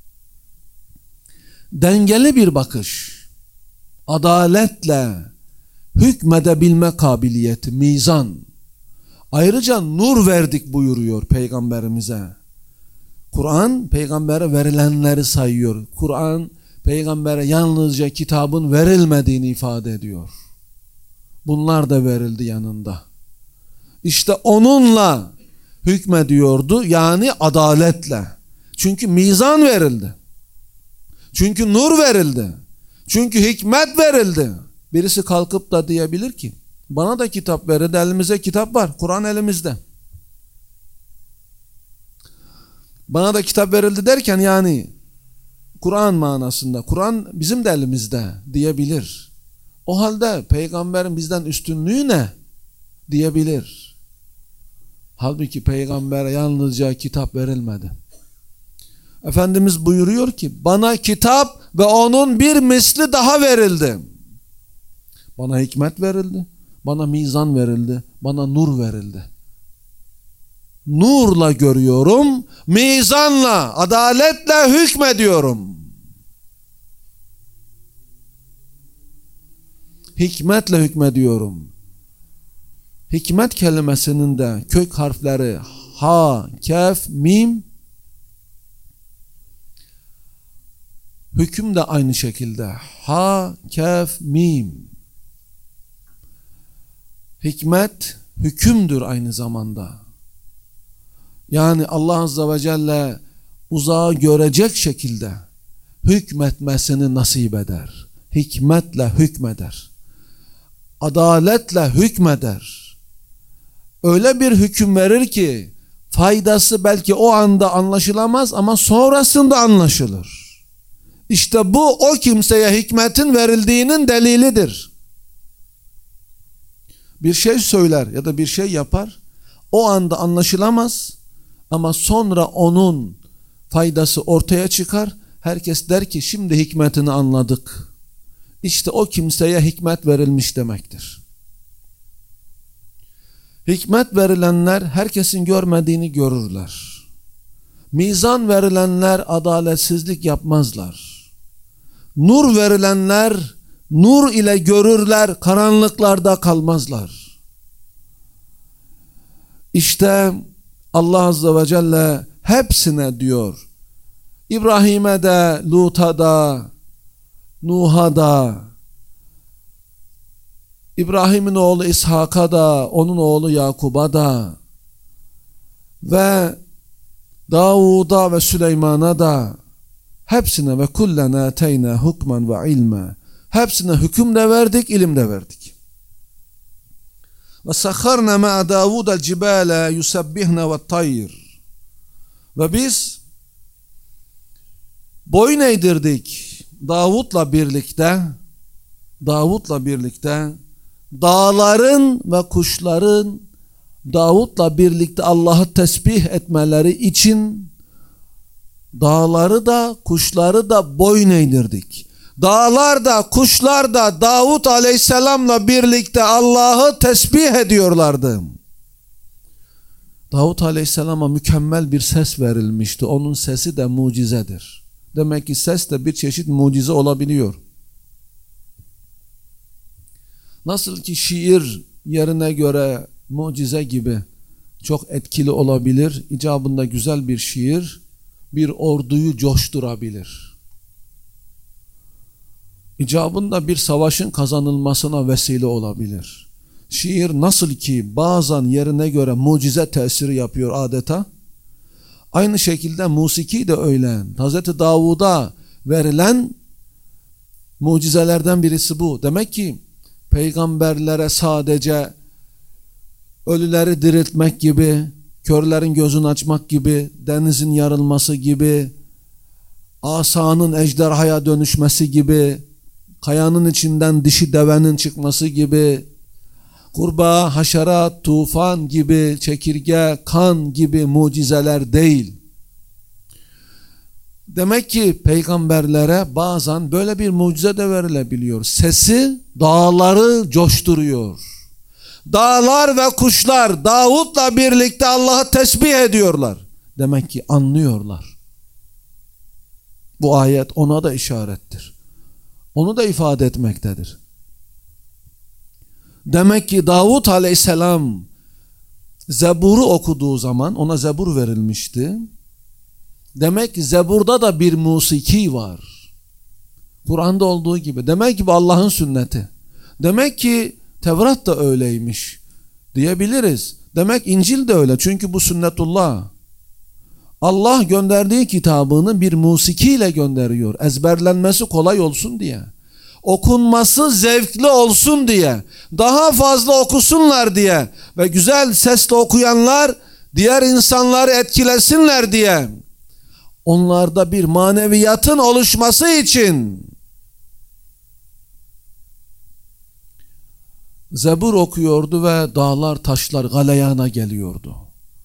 Dengeli bir bakış. Adaletle hükmedebilme kabiliyeti, mizan. Ayrıca nur verdik buyuruyor peygamberimize. Kur'an peygambere verilenleri sayıyor. Kur'an peygambere yalnızca kitabın verilmediğini ifade ediyor. Bunlar da verildi yanında. İşte onunla hükmediyordu, yani adaletle. Çünkü mizan verildi. Çünkü nur verildi. Çünkü hikmet verildi. Birisi kalkıp da diyebilir ki bana da kitap verildi, elimizde kitap var, Kur'an elimizde. Bana da kitap verildi derken yani Kur'an manasında, Kur'an bizim de elimizde diyebilir. O halde peygamberin bizden üstünlüğü ne diyebilir. Halbuki peygambere yalnızca kitap verilmedi. Efendimiz buyuruyor ki bana kitap ve onun bir misli daha verildi. Bana hikmet verildi, bana mizan verildi, bana nur verildi. Nurla görüyorum, mizanla, adaletle hükmediyorum. Hikmetle hükmediyorum. Hikmet kelimesinin de kök harfleri ha, kef, mim. Hüküm de aynı şekilde ha, kef, mim. Hikmet hükümdür aynı zamanda. Yani Allah Azze ve Celle uzağı görecek şekilde hükmetmesini nasip eder. Hikmetle hükmeder. Adaletle hükmeder. Öyle bir hüküm verir ki faydası belki o anda anlaşılamaz ama sonrasında anlaşılır. İşte bu o kimseye hikmetin verildiğinin delilidir. Bir şey söyler ya da bir şey yapar, o anda anlaşılamaz ama sonra onun faydası ortaya çıkar. Herkes der ki şimdi hikmetini anladık. İşte o kimseye hikmet verilmiş demektir. Hikmet verilenler herkesin görmediğini görürler. Mizan verilenler adaletsizlik yapmazlar. Nur verilenler nur ile görürler, karanlıklarda kalmazlar. İşte Allah Azze ve Celle hepsine diyor, İbrahim'e de, Lut'a da, Nuh'a da, İbrahim'in oğlu İshak'a da, onun oğlu Yakub'a da ve Davud'a ve Süleyman'a da hepsine ve kullen ateyna hukmen ve ilme, hepsine hüküm de verdik, ilim de verdik. Ve sakharna ma'a Davud'al cibale yusabbihna ve tayr. Ve biz boyun eğdirdik Davud'la birlikte dağların ve kuşların Davud'la birlikte Allah'ı tesbih etmeleri için dağları da kuşları da boyun eğdirdik. Dağlar da kuşlar da Davud Aleyhisselam'la birlikte Allah'ı tesbih ediyorlardı. Davud Aleyhisselam'a mükemmel bir ses verilmişti. Onun sesi de mucizedir. Demek ki ses de bir çeşit mucize olabiliyor. Nasıl ki şiir yerine göre mucize gibi çok etkili olabilir, icabında güzel bir şiir bir orduyu coşturabilir. İcabında bir savaşın kazanılmasına vesile olabilir. Şiir nasıl ki bazen yerine göre mucize tesiri yapıyor adeta, aynı şekilde musiki de öyle. Hazreti Davud'a verilen mucizelerden birisi bu. Demek ki peygamberlere sadece ölüleri diriltmek gibi, körlerin gözünü açmak gibi, denizin yarılması gibi, asanın ejderhaya dönüşmesi gibi, kayanın içinden dişi devenin çıkması gibi, kurbağa, haşerat, tufan gibi, çekirge, kan gibi mucizeler değil. Demek ki peygamberlere bazen böyle bir mucize de verilebiliyor. Sesi dağları coşturuyor. Dağlar ve kuşlar Davut'la birlikte Allah'ı tesbih ediyorlar. Demek ki anlıyorlar. Bu ayet ona da işarettir. Onu da ifade etmektedir. Demek ki Davut aleyhisselam Zebur'u okuduğu zaman ona Zebur verilmişti. Demek ki Zebur'da da bir musiki var. Kur'an'da olduğu gibi. Demek ki bu Allah'ın sünneti. Demek ki Tevrat da öyleymiş diyebiliriz. Demek İncil de öyle. Çünkü bu sünnetullah. Allah gönderdiği kitabını bir musikiyle gönderiyor. Ezberlenmesi kolay olsun diye. Okunması zevkli olsun diye. Daha fazla okusunlar diye. Ve güzel sesle okuyanlar diğer insanları etkilesinler diye. Onlarda bir maneviyatın oluşması için Zebur okuyordu ve dağlar taşlar galeyana geliyordu.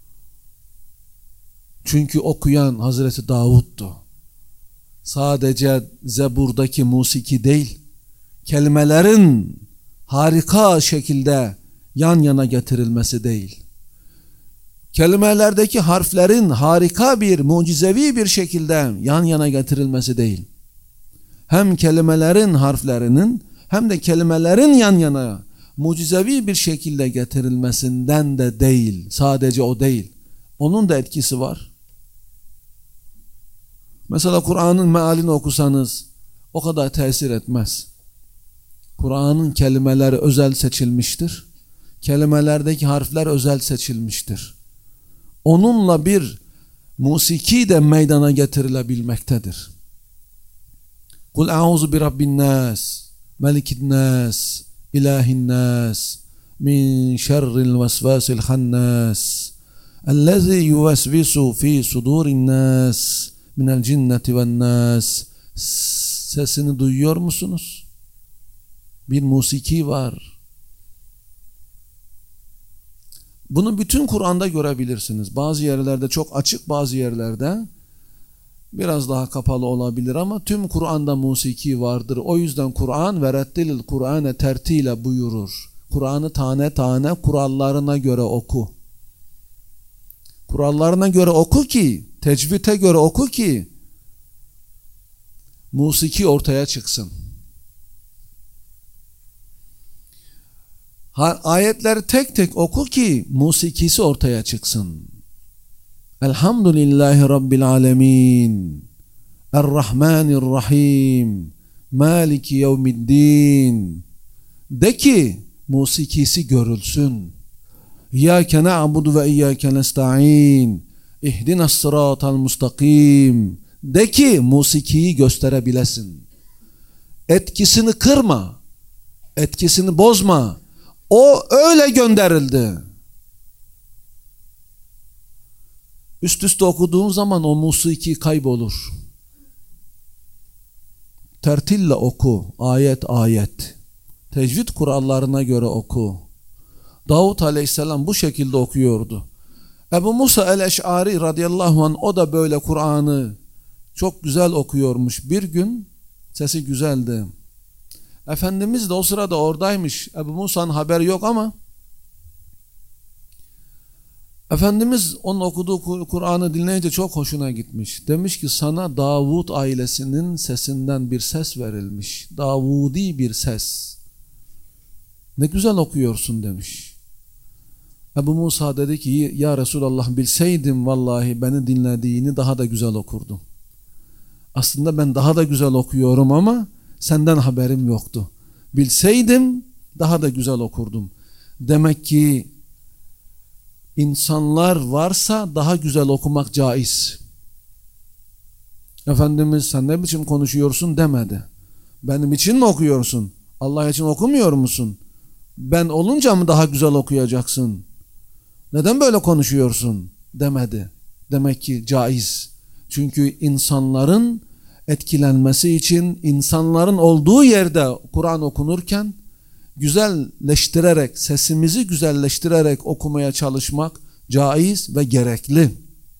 Çünkü okuyan Hazreti Davud'du. Sadece Zebur'daki musiki değil, kelimelerin harika şekilde yan yana getirilmesi değil. Kelimelerdeki harflerin harika bir, mucizevi bir şekilde yan yana getirilmesi değil. Hem kelimelerin harflerinin hem de kelimelerin yan yana mucizevi bir şekilde getirilmesinden de değil. Sadece o değil. Onun da etkisi var. Mesela Kur'an'ın mealini okusanız o kadar tesir etmez. Kur'an'ın kelimeleri özel seçilmiştir. Kelimelerdeki harfler özel seçilmiştir. Onunla bir musiki de meydana getirilebilmektedir. Kul a'uzu bi rabbin nas, melikin nas, ilahin nas, min şerril vesvasil hannas, ellezî yuvesvisu fi sudurin nas, minel cinneti ven nas. Sesini duyuyor musunuz? Bir musiki var. Bunu bütün Kur'an'da görebilirsiniz. Bazı yerlerde çok açık, bazı yerlerde biraz daha kapalı olabilir ama tüm Kur'an'da musiki vardır. O yüzden Kur'an ve rettilil Kur'ane tertile buyurur. Kur'an'ı tane tane kurallarına göre oku. Kurallarına göre oku ki, tecvide göre oku ki musiki ortaya çıksın. Ayetleri tek tek oku ki musikisi ortaya çıksın. Elhamdülillahi Rabbil alemin. Errahmanirrahim. Maliki yevmiddin. De ki musikisi görülsün. İyyâke na'budu ve iyyâke nesta'in. İhdinas sıratal mustakim. De ki musikiyi gösterebilesin. Etkisini kırma. Etkisini bozma. O öyle gönderildi. Üst üste okuduğun zaman o musiki kaybolur. Tertille oku, ayet ayet. Tecvid kurallarına göre oku. Davut aleyhisselam bu şekilde okuyordu. Ebu Musa el-Eş'ari radıyallahu anh o da böyle Kur'an'ı çok güzel okuyormuş. Bir gün sesi güzeldi. Efendimiz de o sırada oradaymış. Ebu Musa'nın haberi yok ama Efendimiz onun okuduğu Kur'an'ı dinleyince çok hoşuna gitmiş. Demiş ki sana Davud ailesinin sesinden bir ses verilmiş. Davudi bir ses. Ne güzel okuyorsun demiş. Ebu Musa dedi ki ya Resulallah bilseydim vallahi beni dinlediğini daha da güzel okurdum. Aslında ben daha da güzel okuyorum ama senden haberim yoktu. Bilseydim daha da güzel okurdum. Demek ki insanlar varsa daha güzel okumak caiz. Efendimiz sen ne biçim konuşuyorsun demedi. Benim için mi okuyorsun? Allah için okumuyor musun? Ben olunca mı daha güzel okuyacaksın? Neden böyle konuşuyorsun? Demedi. Demek ki caiz. Çünkü insanların etkilenmesi için insanların olduğu yerde Kur'an okunurken güzelleştirerek, sesimizi güzelleştirerek okumaya çalışmak caiz ve gerekli.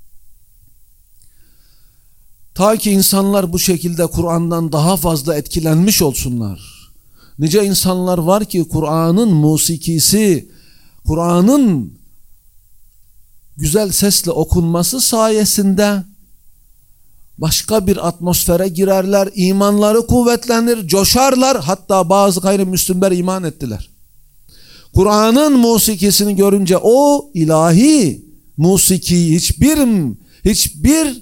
Ta ki insanlar bu şekilde Kur'an'dan daha fazla etkilenmiş olsunlar. Nice insanlar var ki Kur'an'ın musikisi, Kur'an'ın güzel sesle okunması sayesinde başka bir atmosfere girerler, imanları kuvvetlenir, coşarlar. Hatta bazı gayrimüslimler iman ettiler. Kur'an'ın musikisini görünce o ilahi musiki hiçbir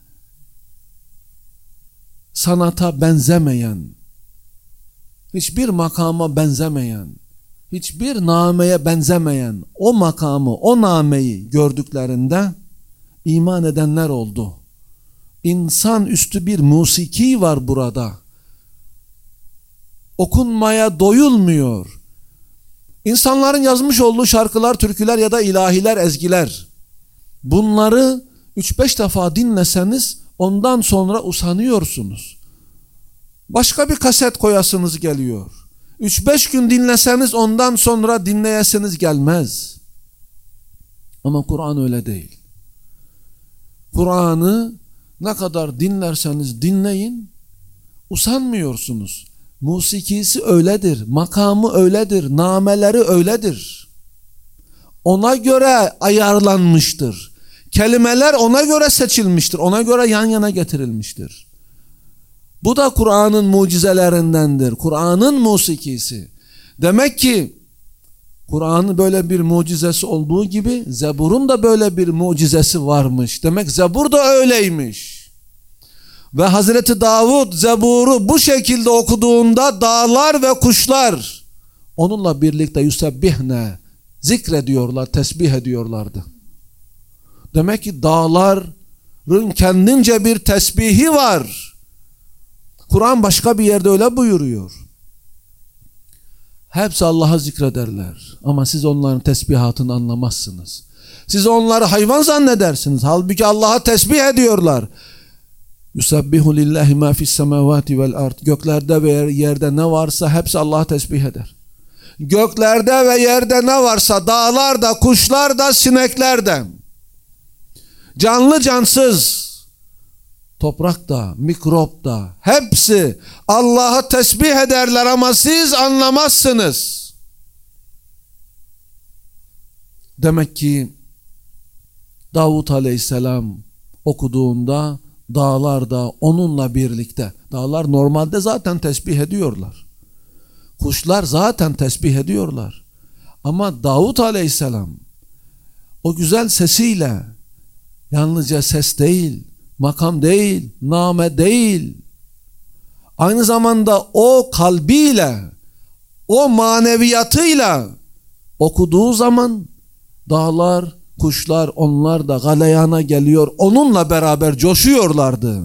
sanata benzemeyen, hiçbir makama benzemeyen, hiçbir nameye benzemeyen o makamı, o nameyi gördüklerinde iman edenler oldu. İnsan üstü bir musiki var burada. Okunmaya doyulmuyor. İnsanların yazmış olduğu şarkılar, türküler ya da ilahiler, ezgiler. Bunları 3-5 defa dinleseniz ondan sonra usanıyorsunuz. Başka bir kaset koyasınız geliyor. 3-5 gün dinleseniz ondan sonra dinleyesiniz gelmez. Ama Kur'an öyle değil. Kur'an'ı ne kadar dinlerseniz dinleyin usanmıyorsunuz. Musikisi öyledir, makamı öyledir, nameleri öyledir. Ona göre ayarlanmıştır. Kelimeler ona göre seçilmiştir, ona göre yan yana getirilmiştir. Bu da Kur'an'ın mucizelerindendir. Kur'an'ın musikisi. Demek ki Kur'an'ın böyle bir mucizesi olduğu gibi Zebur'un da böyle bir mucizesi varmış. Demek Zebur da öyleymiş. Ve Hazreti Davud Zebur'u bu şekilde okuduğunda dağlar ve kuşlar onunla birlikte yusebbihne zikrediyorlar, tesbih ediyorlardı. Demek ki dağların kendince bir tesbihi var. Kur'an başka bir yerde öyle buyuruyor. Hepsi Allah'a zikrederler. Ama siz onların tesbihatını anlamazsınız. Siz onları hayvan zannedersiniz. Halbuki Allah'a tesbih ediyorlar. Yusabbihu lillahi ma fis semavati vel ard. Göklerde ve yerde ne varsa hepsi Allah'a tesbih eder. Göklerde ve yerde ne varsa dağlarda, kuşlarda, sineklerde, canlı cansız, toprakta, mikropta hepsi Allah'a tesbih ederler ama siz anlamazsınız. Demek ki Davud Aleyhisselam okuduğunda dağlar da onunla birlikte, dağlar normalde zaten tesbih ediyorlar. Kuşlar zaten tesbih ediyorlar. Ama Davud Aleyhisselam o güzel sesiyle, yalnızca ses değil, makam değil, name değil, aynı zamanda o kalbiyle, o maneviyatıyla okuduğu zaman dağlar, kuşlar onlar da galeyana geliyor, onunla beraber coşuyorlardı.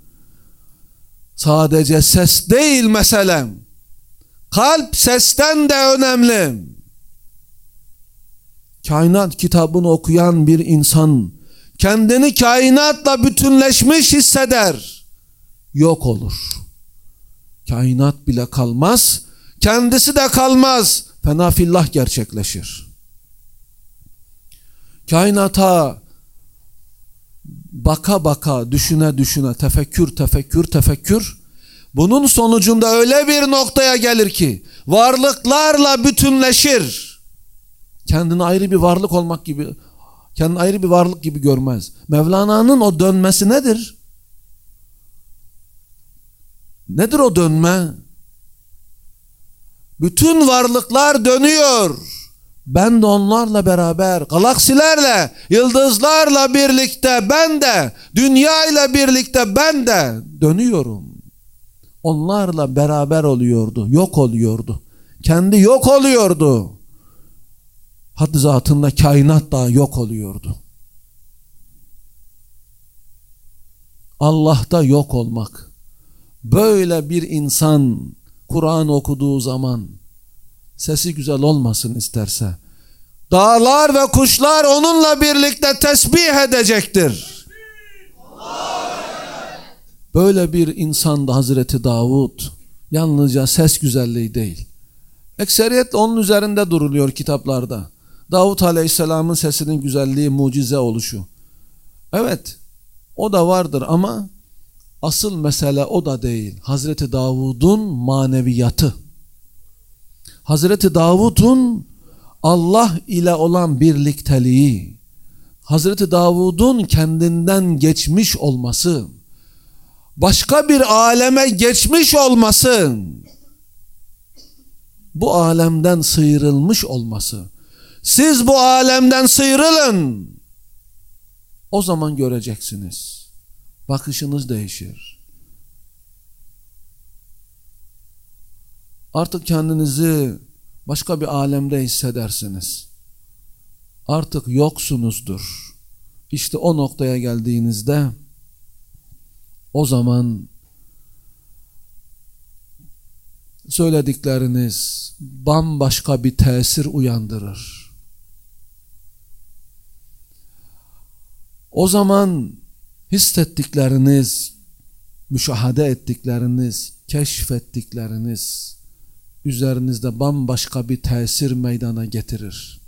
Sadece ses değil meselem, kalp sesten de önemli. Kainat kitabını okuyan bir insan kendini kainatla bütünleşmiş hisseder. Yok olur. Kainat bile kalmaz, kendisi de kalmaz. Fenafillah gerçekleşir. Kainata baka baka, düşüne düşüne, tefekkür. Bunun sonucunda öyle bir noktaya gelir ki varlıklarla bütünleşir. Kendini ayrı bir varlık olmak gibi, kendini ayrı bir varlık gibi görmez. Mevlana'nın o dönmesi nedir? Nedir o dönme? Bütün varlıklar dönüyor. Ben de onlarla beraber, galaksilerle, yıldızlarla birlikte ben de, dünya ile birlikte ben de dönüyorum. Onlarla beraber oluyordu, yok oluyordu. Kendi yok oluyordu. Had zatında kainat da yok oluyordu. Allah'ta yok olmak. Böyle bir insan Kur'an okuduğu zaman sesi güzel olmasın isterse, dağlar ve kuşlar onunla birlikte tesbih edecektir. Böyle bir insan da Hazreti Davud, yalnızca ses güzelliği değil. Ekseriyetle onun üzerinde duruluyor kitaplarda. Davud Aleyhisselam'ın sesinin güzelliği, mucize oluşu. Evet, o da vardır ama asıl mesele o da değil. Hazreti Davud'un maneviyatı. Hazreti Davud'un Allah ile olan birlikteliği, Hazreti Davud'un kendinden geçmiş olması, başka bir aleme geçmiş olması, bu alemden sıyrılmış olması. Siz bu alemden sıyrılın, o zaman göreceksiniz. Bakışınız değişir. Artık kendinizi başka bir alemde hissedersiniz. Artık yoksunuzdur. İşte o noktaya geldiğinizde o zaman söyledikleriniz bambaşka bir tesir uyandırır. O zaman hissettikleriniz, müşahede ettikleriniz, keşfettikleriniz üzerinizde bambaşka bir tesir meydana getirir.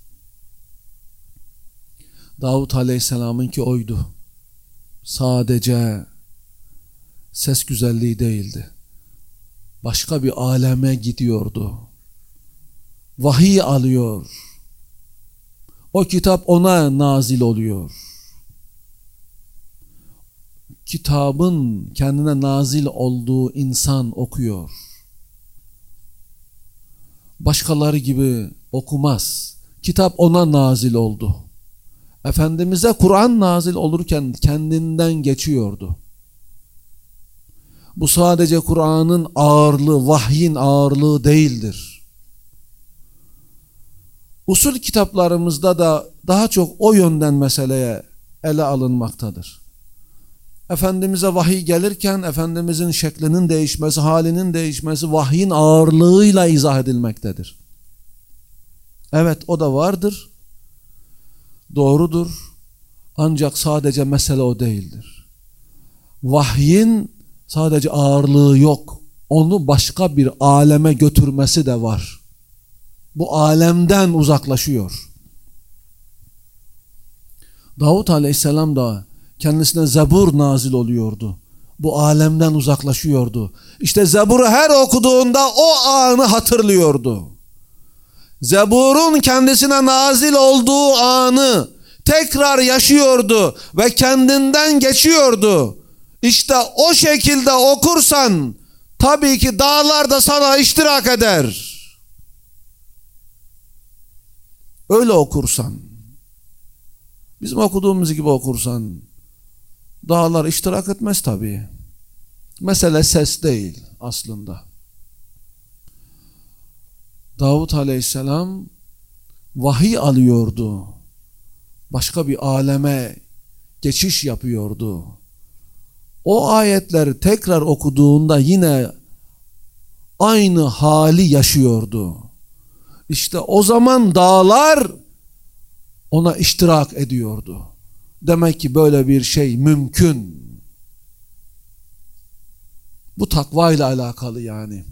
Davud Aleyhisselam'ınki oydu. Sadece ses güzelliği değildi. Başka bir aleme gidiyordu. Vahiy alıyor. O kitap ona nazil oluyor. Kitabın kendine nazil olduğu insan okuyor. Başkaları gibi okumaz. Kitap ona nazil oldu. Efendimiz'e Kur'an nazil olurken kendinden geçiyordu. Bu sadece Kur'an'ın ağırlığı, vahyin ağırlığı değildir. Usul kitaplarımızda da daha çok o yönden meseleye ele alınmaktadır. Efendimiz'e vahiy gelirken Efendimiz'in şeklinin değişmesi, halinin değişmesi vahyin ağırlığıyla izah edilmektedir. Evet, o da vardır. Doğrudur. Ancak sadece mesele o değildir. Vahyin sadece ağırlığı yok. Onu başka bir aleme götürmesi de var. Bu alemden uzaklaşıyor. Davud Aleyhisselam da kendisine Zebur nazil oluyordu. Bu alemden uzaklaşıyordu. İşte Zebur'u her okuduğunda o anı hatırlıyordu. Zebur'un kendisine nazil olduğu anı tekrar yaşıyordu ve kendinden geçiyordu. İşte o şekilde okursan tabii ki dağlar da sana iştirak eder. Öyle okursan, bizim okuduğumuz gibi okursan dağlar iştirak etmez tabii. Mesele ses değil aslında. Davud Aleyhisselam vahiy alıyordu. Başka bir aleme geçiş yapıyordu. O ayetleri tekrar okuduğunda yine aynı hali yaşıyordu. İşte o zaman dağlar ona iştirak ediyordu. Demek ki böyle bir şey mümkün. Bu takva ile alakalı yani.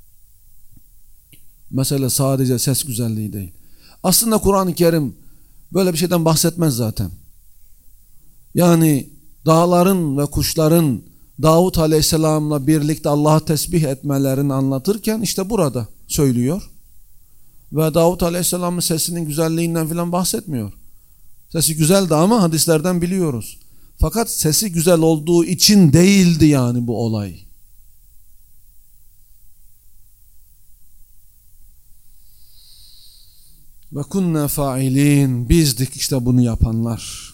Mesele sadece ses güzelliği değil. Aslında Kur'an-ı Kerim böyle bir şeyden bahsetmez zaten. Yani dağların ve kuşların Davud Aleyhisselam'la birlikte Allah'a tesbih etmelerini anlatırken işte burada söylüyor. Ve Davud Aleyhisselam'ın sesinin güzelliğinden filan bahsetmiyor. Sesi güzeldi ama hadislerden biliyoruz. Fakat sesi güzel olduğu için değildi yani bu olay. Ve kunna failin. Bizdik işte bunu yapanlar.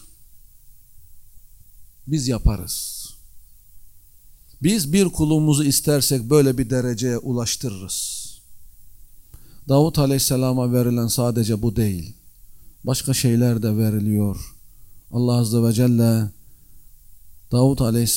Biz yaparız. Biz bir kulumuzu istersek böyle bir dereceye ulaştırırız. Davut Aleyhisselam'a verilen sadece bu değil. Başka şeyler de veriliyor. Allah Azze ve Celle Davut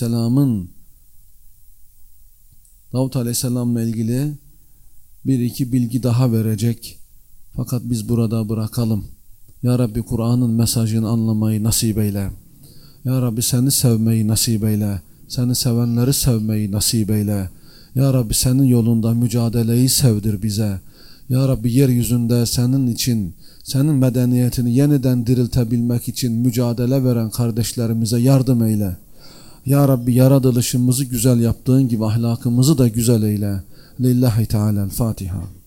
Aleyhisselam'la ilgili bir iki bilgi daha verecek. Fakat biz burada bırakalım. Ya Rabbi Kur'an'ın mesajını anlamayı nasip eyle. Ya Rabbi seni sevmeyi nasip eyle. Seni sevenleri sevmeyi nasip eyle. Ya Rabbi senin yolunda mücadeleyi sevdir bize. Ya Rabbi yeryüzünde senin için, senin medeniyetini yeniden diriltebilmek için mücadele veren kardeşlerimize yardım eyle. Ya Rabbi yaratılışımızı güzel yaptığın gibi ahlakımızı da güzel eyle. Lillahi Teala'l-Fatiha.